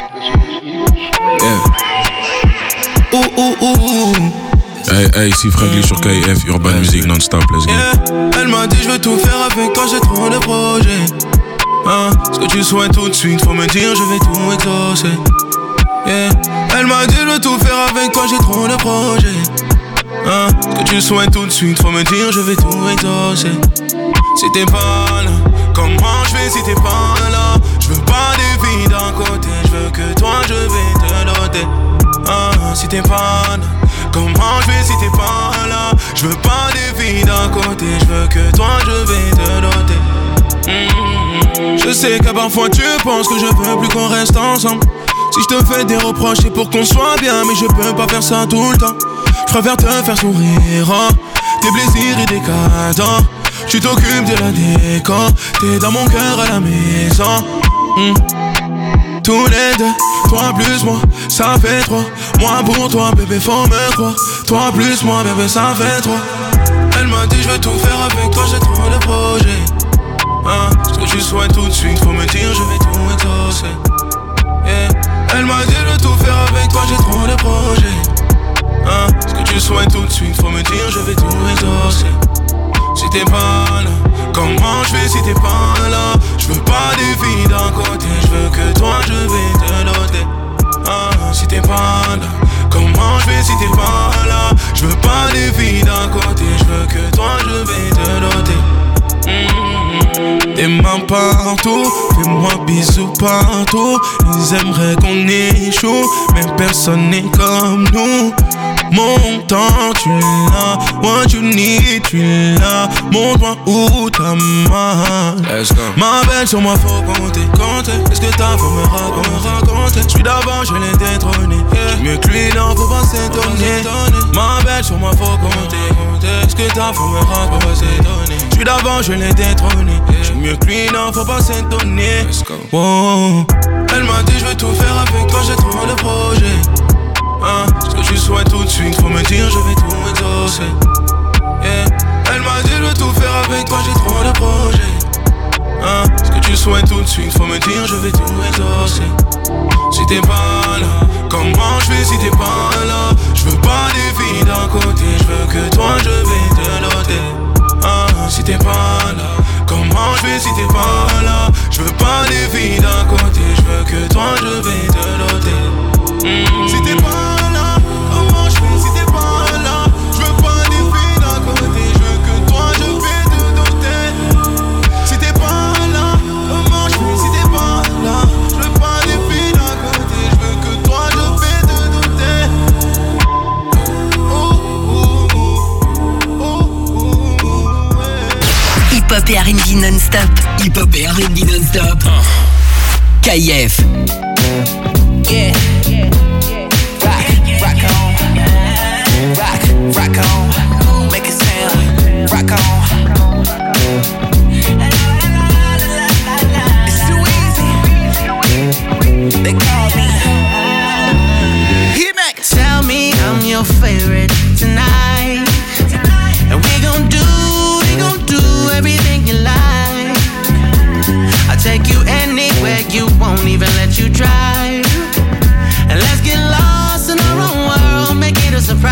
M: Hey, si Franklin sur KIF, Urban Music non-stop, let's go.
C: Elle m'a dit je veux tout faire avec toi, j'ai trop de projets. Ce que tu souhaites tout de suite, faut me dire, je vais tout exaucer. Elle m'a dit je veux tout faire avec toi, j'ai trop de projets. Ce que tu souhaites tout de suite, faut me dire, je vais tout exaucer. Si t'es pas là, comment je vais si t'es pas là? Je veux pas des filles d'un côté, je veux que toi je vais te noter. Si t'es pas là, comment je vais si t'es pas là? Je veux pas des filles d'un côté, je veux que toi je vais te noter. Je sais que parfois tu penses que je veux plus qu'on reste ensemble. Si je te fais des reproches c'est pour qu'on soit bien, mais je peux pas faire ça tout le temps. Je préfère te faire sourire, tes plaisirs et des cadeaux. Tu t'occupes de la déco, t'es dans mon cœur à la maison. Tous les deux, toi plus moi, ça fait trois. Moi pour toi bébé faut me croire. Toi plus moi bébé ça fait trois. Elle m'a dit je veux tout faire avec toi, j'ai trop de projets. Ce que tu souhaites tout de suite, faut me dire je vais tout exaucer. Elle m'a dit de tout faire avec toi, j'ai trop de projets. Ce que tu souhaites tout de suite, faut me dire je vais tout exaucer. Si t'es pas là, comment je vais si t'es pas là? Je veux pas des filles d'un côté, je veux que toi je vais te noter. Si t'es pas là, comment je vais si t'es pas là? Je veux pas des filles d'un côté, je veux que toi je vais te noter. Tes mains partout, fais-moi bisous partout. Ils aimeraient qu'on échoue, mais personne n'est comme nous. Mon temps, tu l'as, what you need, tu l'as. Montre-moi où ta main. Ma belle, sur moi faut compter. Est-ce que t'as faut me raconter? Je suis d'avant, je l'ai détrôné. Mieux que lui, non, faut pas s'étonner. Ma belle, sur moi faut compter. Est-ce que t'as faut me raconter? Je suis d'avant, je l'ai détrôné. Mieux que lui, non, faut pas s'étonner. Oh. Elle m'a dit, je veux tout faire avec toi, j'ai trop de projets. Ce que tu souhaites tout de suite, faut me dire, je vais tout exaucer. Elle m'a dit de tout faire avec toi, j'ai trop de projets. Ce que tu souhaites tout de suite, faut me dire, je vais tout exaucer. Si t'es pas là, comment je fais si t'es pas là? Je veux pas des filles d'un côté, je veux que toi je vais te noter. Si t'es pas là, comment je fais si t'es pas là? Je veux pas des filles d'un côté, je veux que toi je vais te noter. Si t'es pas là, comment je fais si t'es pas là? Je veux pas des filles d'un côté, je veux que toi je vais te noter. Si t'es pas là, comment je fais si t'es pas là? Je veux pas des filles d'un côté, je veux que toi je vais te noter.
J: Hip-hop et R&B non-stop. Hip-hop et R&B non-stop. KIF.
T: Yeah. Rock on. Rock on. Make it sound. Rock on. It's too easy. They call me. Tell me I'm your favorite tonight. And we gon' do everything you like. I'll take you anywhere you won't even let you drive. And let's get lost in our own world, make it a surprise.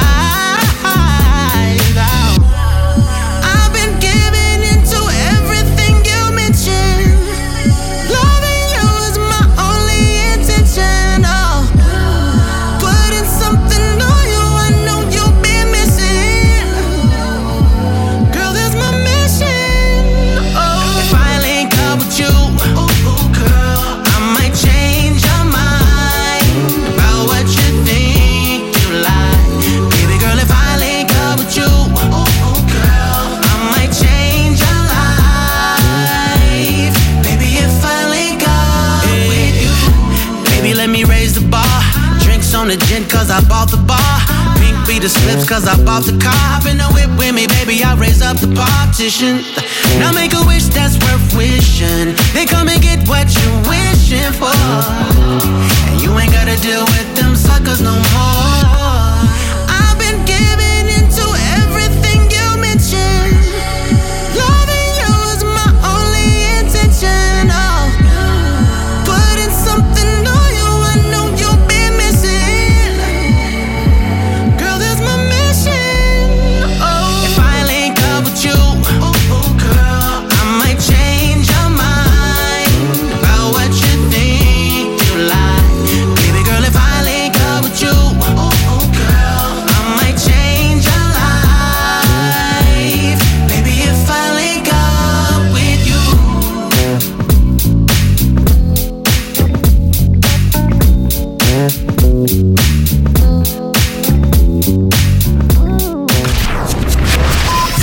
T: I've been giving into everything you mentioned. Loving you is my only intention. Oh, putting something on you, I know you've been missing. Girl, that's my mission. Oh, if I link up with you, girl, I might change your mind about what you think you like. Baby girl, if I link up with you, girl, I might change your life. Baby, if I link up with you, baby, let me raise the bar. Drinks on the gin cause I bought the bar. Pink be the slips cause I bought the car. Hop in the whip with me, baby, I'll raise up the partition. Now make a wish that's worth wishing. Then come and get what you're wishing for. And you ain't gotta deal with them suckers no more. I've been giving into everything you mentioned. Loving you is my only intention. Oh, putting something on you, I know you've been missing. Girl, that's my mission. Oh, if I link up with you, girl, I might change your mind about what you think you like. Baby girl, if I link up with you,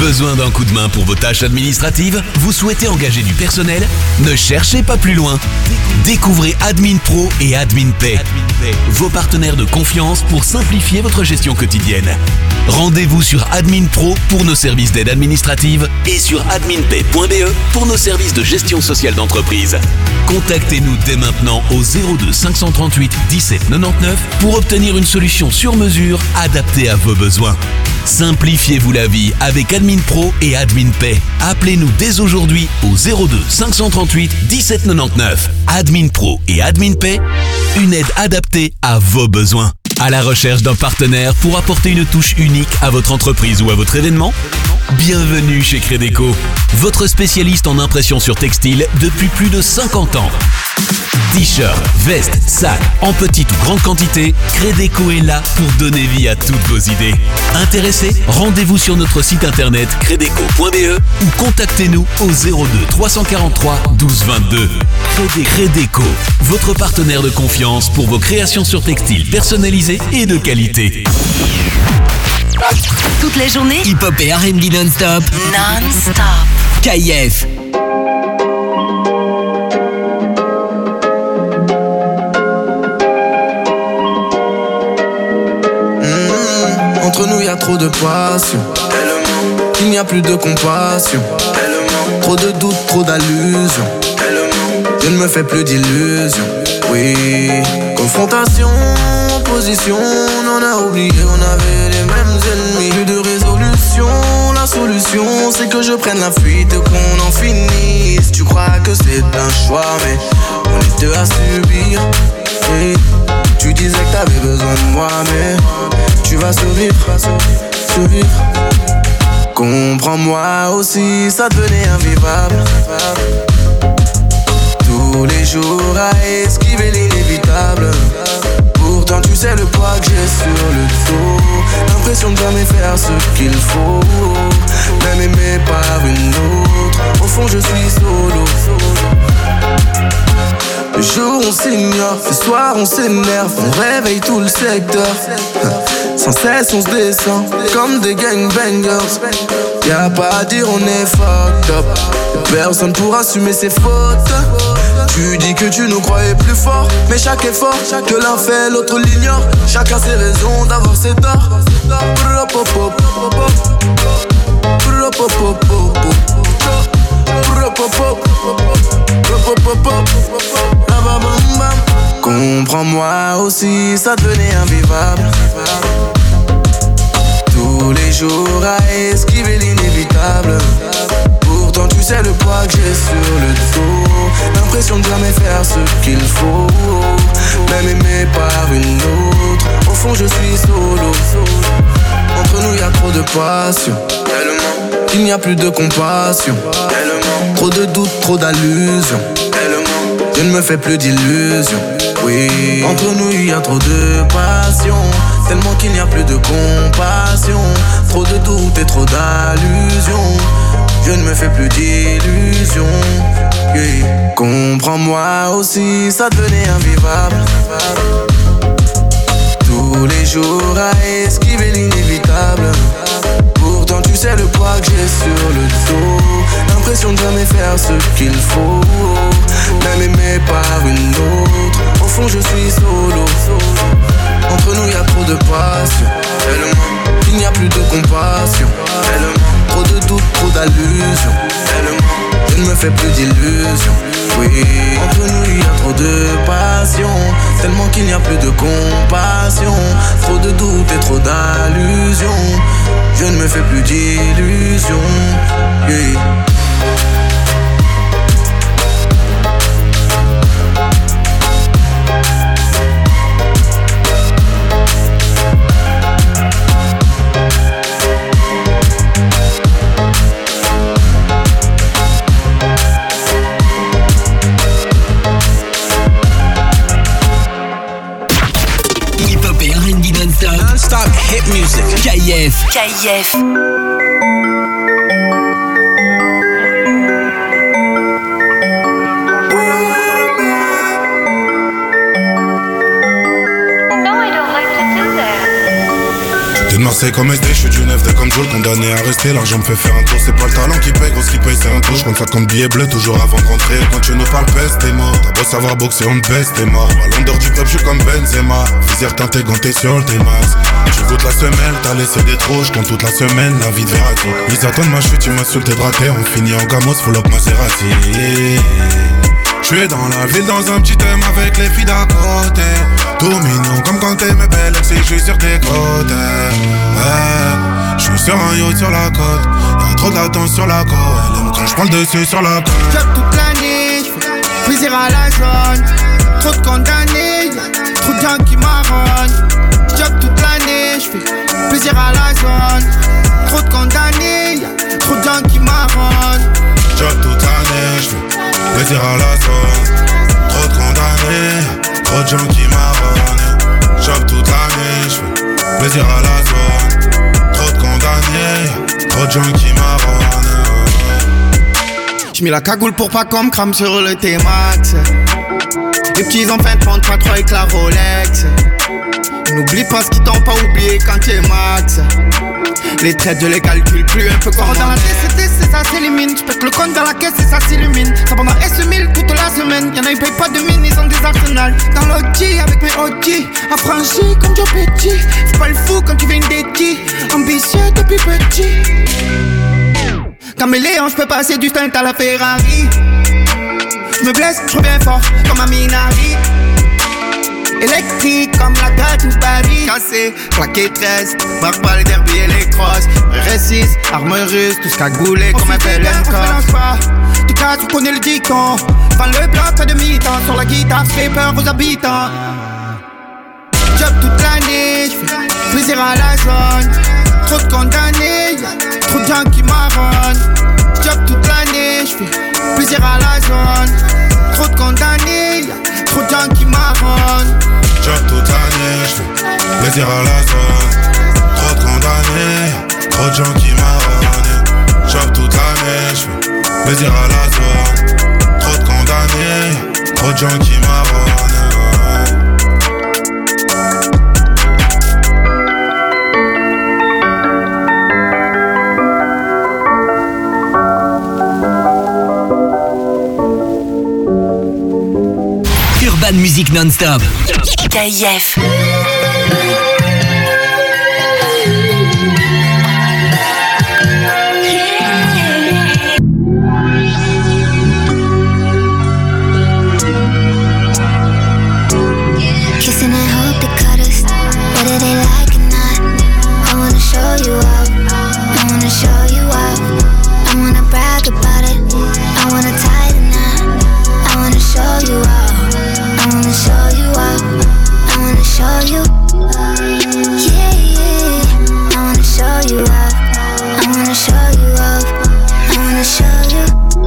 N: Besoin d'un coup de main pour vos tâches administratives? Vous souhaitez engager du personnel? Ne cherchez pas plus loin. Découvrez Admin Pro et Admin Pay, vos partenaires de confiance pour simplifier votre gestion quotidienne. Rendez-vous sur Admin Pro pour nos services d'aide administrative et sur adminpay.be pour nos services de gestion sociale d'entreprise. Contactez-nous dès maintenant au 02 538 17 99 pour obtenir une solution sur mesure adaptée à vos besoins. Simplifiez-vous la vie avec Admin Pro et Admin Pay. Appelez-nous dès aujourd'hui au 02 538 17 99. Admin Pro et Admin Pay, une aide adaptée à vos besoins. À la recherche d'un partenaire pour apporter une touche unique à votre entreprise ou à votre événement? Bienvenue chez Crédeco, votre spécialiste en impression sur textile depuis plus de 50 ans. T-shirts, vestes, sacs, en petite ou grande quantité, Crédeco est là pour donner vie à toutes vos idées. Intéressés? Rendez-vous sur notre site internet credeco.be ou contactez-nous au 02 343 12 22. Crédeco, votre partenaire de confiance pour vos créations sur textile personnalisées et de qualité.
J: Toute la journée, hip-hop et R&B non-stop. Non-stop. KIF.
C: Entre nous y a trop de passion. Il n'y a plus de compassion. Trop de doutes, trop d'allusions. Je ne me fais plus d'illusions. Oui, confrontation, opposition. On en a oublié, on avait les mêmes ennemis. Plus de résolution, la solution c'est que je prenne la fuite et qu'on en finisse. Tu crois que c'est un choix, mais on est deux à subir. Et tu disais que t'avais besoin de moi, mais tu vas survivre, survivre. Comprends-moi aussi, ça devenait invivable. Tous les jours à esquiver l'inévitable. Pourtant tu sais le poids que j'ai sur le dos. L'impression de jamais faire ce qu'il faut. Même aimé par une autre. Au fond je suis solo. Le jour on s'ignore, le soir on s'énerve. On réveille tout le secteur. Sans cesse on se descend comme des gangbangers. Y'a pas à dire on est fucked up. Personne pour assumer ses fautes. Tu dis que tu nous croyais plus fort, mais chaque effort que l'un fait l'autre l'ignore. Chacun ses raisons d'avoir ses torts. Comprends-moi aussi, ça devenait invivable. Tous les jours à esquiver l'inévitable. Pourtant tu sais le poids que j'ai sur le dos. L'impression de jamais faire ce qu'il faut. Même aimé par une autre. Au fond je suis solo. Entre nous y a trop de passion. Il n'y a plus de compassion. Trop de doutes, trop d'allusions. Je ne me fais plus d'illusions. Oui, entre nous il y a trop de passion. Tellement qu'il n'y a plus de compassion. Trop de doutes et trop d'allusions. Je ne me fais plus d'illusions. Yeah. Comprends-moi aussi, ça devenait invivable. Tous les jours à esquiver l'inévitable. Pourtant tu sais le poids que j'ai sur le dos. L'impression de jamais faire ce qu'il faut. Même aimé par une autre. Au fond je suis solo. Entre nous y a trop de passion. Il n'y a plus de compassion. Trop de doutes, trop d'allusions. Je ne me fais plus d'illusions. Oui, entre nous il y a trop de passion. Tellement qu'il n'y a plus de compassion. Trop de doutes et trop d'allusions. Je ne me fais plus d'illusions. Yeah.
J: Non-stop hit music. KIF. KIF.
B: De Marseille comme SD, je suis du 9 de comme
C: goal, condamné à rester. L'argent me fait faire un tour, c'est pas le talent qui paye, gros ce qui paye c'est un tour. Je compte 50 billets bleus toujours avant de rentrer. Quand tu nous parles peste, t'es mort. T'as beau savoir boxer, on te baisse, t'es mort. Ballon d'or du peuple, je suis comme Benzema. Visière teintée, ganté sur le T-Max. Tu goûtes la semelle, t'as laissé des trous. Je compte toute la semaine, la vie de Verratti. Ils attendent ma chute, ils m'insultent et draté. On finit en gamos, full up Maserati. Je suis dans la ville dans un petit thème avec les filles d'à côté. Tout mignon comme quand t'es mes belles ex et je suis sur tes côtés. Je suis sur un yacht sur la côte. Y'a trop de latence sur la côte. Elle aime quand je prends le dessus sur la côte.
U: Job toute l'année, j'fais plaisir à la zone. Trop de condamnés, trop de gens qui marronnent. Job toute l'année, j'fais plaisir à la zone. Trop de condamnés, trop de gens qui marronnent.
C: Job toute l'année, j'fais plaisir à la zone. Trop de condamnés, trop de gens qui marronnent. Job toute l'année, j'fais plaisir à la zone. Trop de condamnés, trop de gens qui marronnent.
U: J'mets la cagoule pour pas qu'on me crame sur le T-Max. Les petits enfants te montrent pas trop avec la Rolex. N'oublie pas ce qu'ils t'ont pas oublié quand t'es max. Les traites je les calcule plus un peu comme dans la TCT c'est ça s'élimine. J'pète le compte dans la caisse et ça s'illumine. Ça pendant S1000 toute la semaine. Y'en a ils payent pas de mine, ils ont des arsenals. Dans l'OG avec mes OG. Affranchi comme Joe Petit. C'est pas le fou quand tu viens d'Eti. Ambitieux depuis petit. Caméléon j'peux passer du stunt à la Ferrari. J'me blesse, j'reviens fort comme un Minari. Électrique comme la gare du Paris. Cassé, plaqué 13, marque pas les derbies et les crosses. R6, arme russe, tout ce cagoulé comme un bel encore. Du cas, tu connais le dicton. Dans le bloc à demi-temps, sur la guitare, j'fais peur aux habitants. Job toute l'année, j'fais plaisir à la zone. Trop de condamnés, trop de gens qui marronnent. Job toute l'année, j'fais plaisir à la zone. Trop de condamnés, trop de gens qui marronnent.
C: Job toute l'année, j'fais plaisir à la zone. Trop de condamnés, trop de gens qui marronnent. Job toute l'année, j'fais plaisir à la zone. Trop de condamnés, trop de gens qui marronnent.
J: Urban Music non-stop. KIF.
S: Kissing and hope they cut us, whether they like or not. I wanna show you up, I wanna show you up. I wanna brag about it, I wanna tie the knot. I wanna show you up, I wanna show you up. I wanna show you, yeah, yeah. I wanna show you up, I wanna show you up. I wanna show you,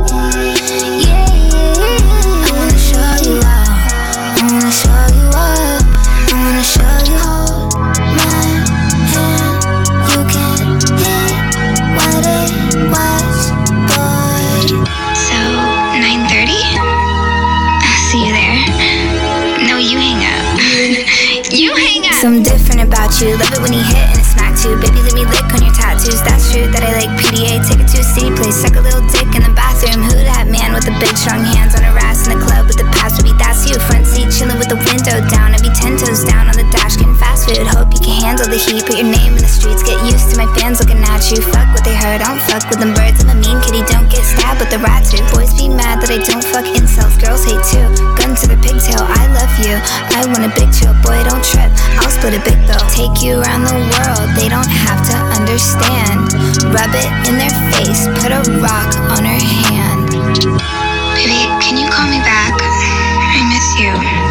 S: yeah, yeah. I wanna show you up, I wanna show you up. I wanna show you, hold my hand. You can hit what it was, boy. So 9:30. I'll see you there. No, you hang up. You hang up. Something different about you. Love it when you hit and it's smack too. Baby, let me lick on your tattoos. That's true that I like PDA. Take it to a city place. Suck a little dick in the bathroom. Who that man with the big strong hands on her ass in the club with the pass? Baby, that's you. Front seat chilling with the window down. I'd be 10 toes down on the dash getting fast food. Hope you can handle the heat. Put your name in the streets. Get used to my fans looking at you. Fuck what they heard. I don't fuck with them birds. I'm a mean kitty. Don't get stabbed with the rat too. Boys be mad that I don't fuck incels. Girls hate too. Gun to their pigtail. I love you. I want a big chill. Boy, don't trip. I'll split a big bill. Take you around the world. They don't have to understand. Rub it in their face. Put a rock on her hand. Baby, can you call me back? I miss you.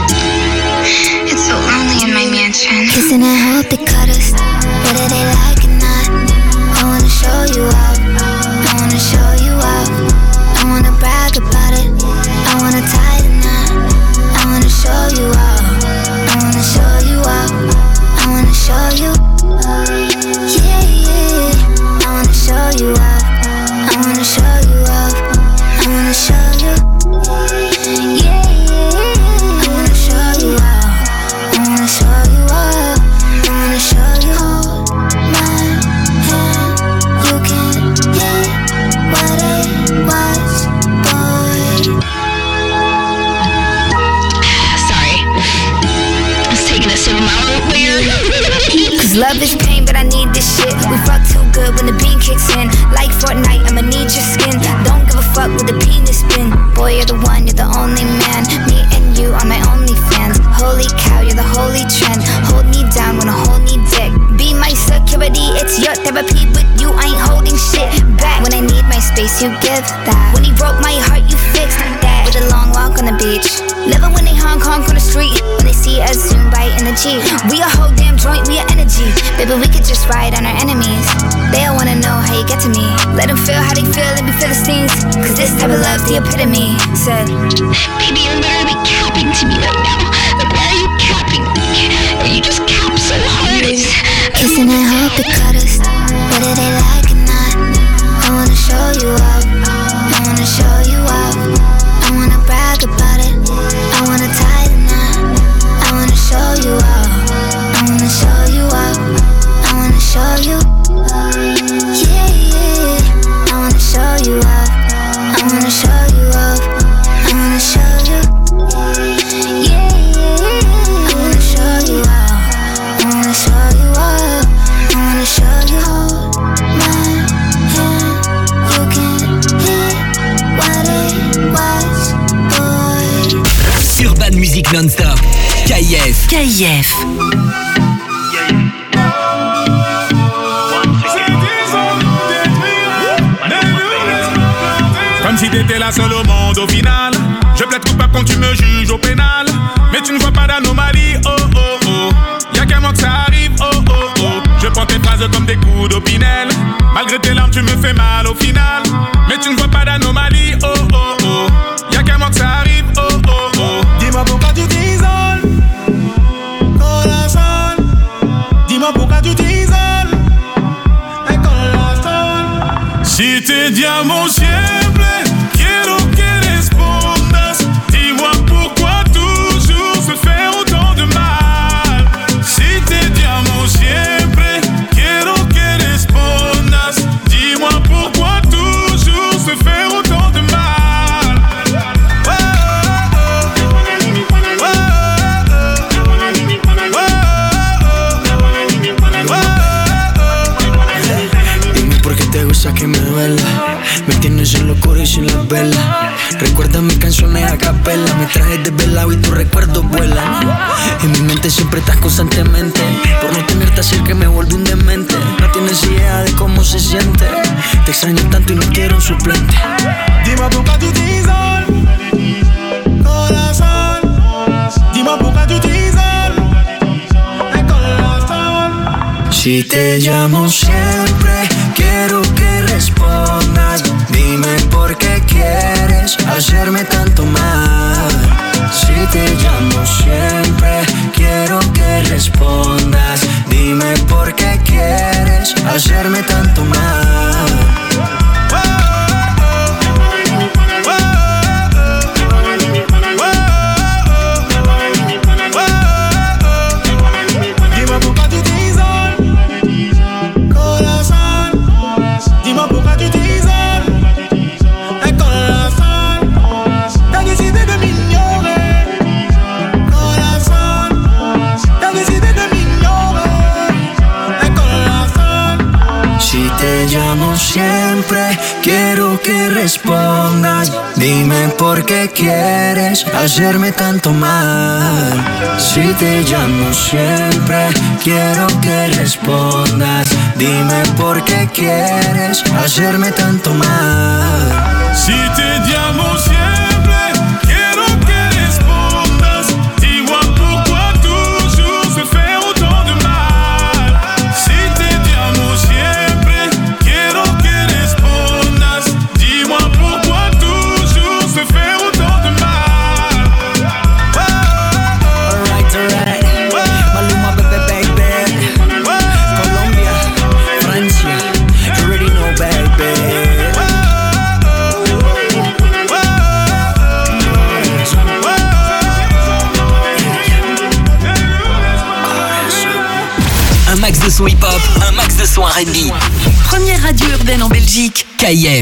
S: It's so lonely in my mansion. Kissing and hope they cut us, whether they like or not. I wanna show you up, I wanna show you up. I wanna brag about it, I wanna tie the knot. I wanna show you up, I wanna show you up. I wanna show you, yeah, yeah. I wanna show you Cause love is pain, but I need this shit. We fuck too good when the bean kicks in. Like Fortnite, I'ma need your skin. Don't give a fuck with the penis spin. Boy, you're the one, you're the only man. Me and you are my only fans. Holy cow, you're the holy trend. Hold me down when I hold me dick. Be my security, it's your therapy. With you, I ain't holding shit back. When I need my space, you give that. When he broke my heart, you fixed that. With a long walk on the beach. Love it when they honk on the street. When they see us soon bite in the Jeep. We a whole damn joint, we a energy. Baby, we could just ride on our enemies. They all wanna know how you get to me. Let them feel how they feel and be Philistines. Cause this type of love's the epitome. Said,
A: baby, you're literally capping to me right now. Like, why are you capping me? You just cap so hard.
S: Kissing and hope it cut us. Whether they like it or not. I wanna show you up. I wanna show you up. I wanna brag about it. I wanna tie the knot. I wanna show you up. I wanna show you up. I wanna show you. Yeah, yeah. I wanna show you up. I wanna show you up. I wanna show you. Yeah, yeah. I wanna show you up. I wanna show you up. I wanna show you. Hold my hand. You can hear what it was, boy.
J: Urban Music Non-Stop. KF.
A: KF.
C: Comme si t'étais la seule au monde au final. Je plaide coupable quand tu me juges au pénal. Mais tu ne vois pas d'anomalie, oh oh oh. Y'a qu'un moment que ça arrive, oh oh oh. Je prends tes phrases comme des coups d'opinel. Malgré tes larmes tu me fais mal au final. Mais tu ne vois pas d'anomalie, oh oh oh. Y'a qu'un moment que ça arrive, oh oh oh. Dis-moi pourquoi tu t'isoles, corazón. Dis-moi pourquoi tu t'isoles, corazón. Si te llamo siempre, quiero que respondas. Dis-moi pourquoi toujours se faire autant de mal. Si te llamo siempre, quiero que respondas. Dis-moi pourquoi toujours se faire autant de mal.
T: Dime por qué te gusta que me duela. Me tienes en locura y sin las velas. Recuerda mis canciones a capela. Me trajes desvelado y tus recuerdos vuelan. En mi mente siempre estás constantemente. Por no tenerte cerca me vuelvo un demente. No tienes idea de cómo se siente. Te extraño tanto y no quiero un suplente.
C: Dis-moi pourquoi tu t'isoles, corazón. Dis-moi pourquoi tu t'isoles, corazón.
T: Si te llamo siempre, quiero que respondas. Dime por qué quieres hacerme tanto mal. Si te llamo siempre, quiero que respondas. Dime por qué quieres hacerme tanto mal.
C: Dis-moi pourquoi tu t'isoles, corazón. Dis-moi pourquoi tu t'isoles, corazón. T'as décidé de m'ignorer, corazón. T'as décidé de m'ignorer, corazón.
T: Si te llamo siempre, quiero que respondas. Dime por qué quieres hacerme tanto mal. Si te llamo siempre, quiero que respondas. Dime por qué quieres hacerme tanto mal.
C: Si te llamo siempre, quiero que respondas. Dis-moi pourquoi toujours se faire autant de mal. Si te llamo siempre, quiero que respondas. Dis-moi pourquoi toujours se faire autant de mal.
T: Alright, alright. Maluma, baby. Colombia, Francia. You already know, baby.
J: Un max de son hip-hop, un max de son R&B.
A: Première radio urbaine en Belgique.
J: KF.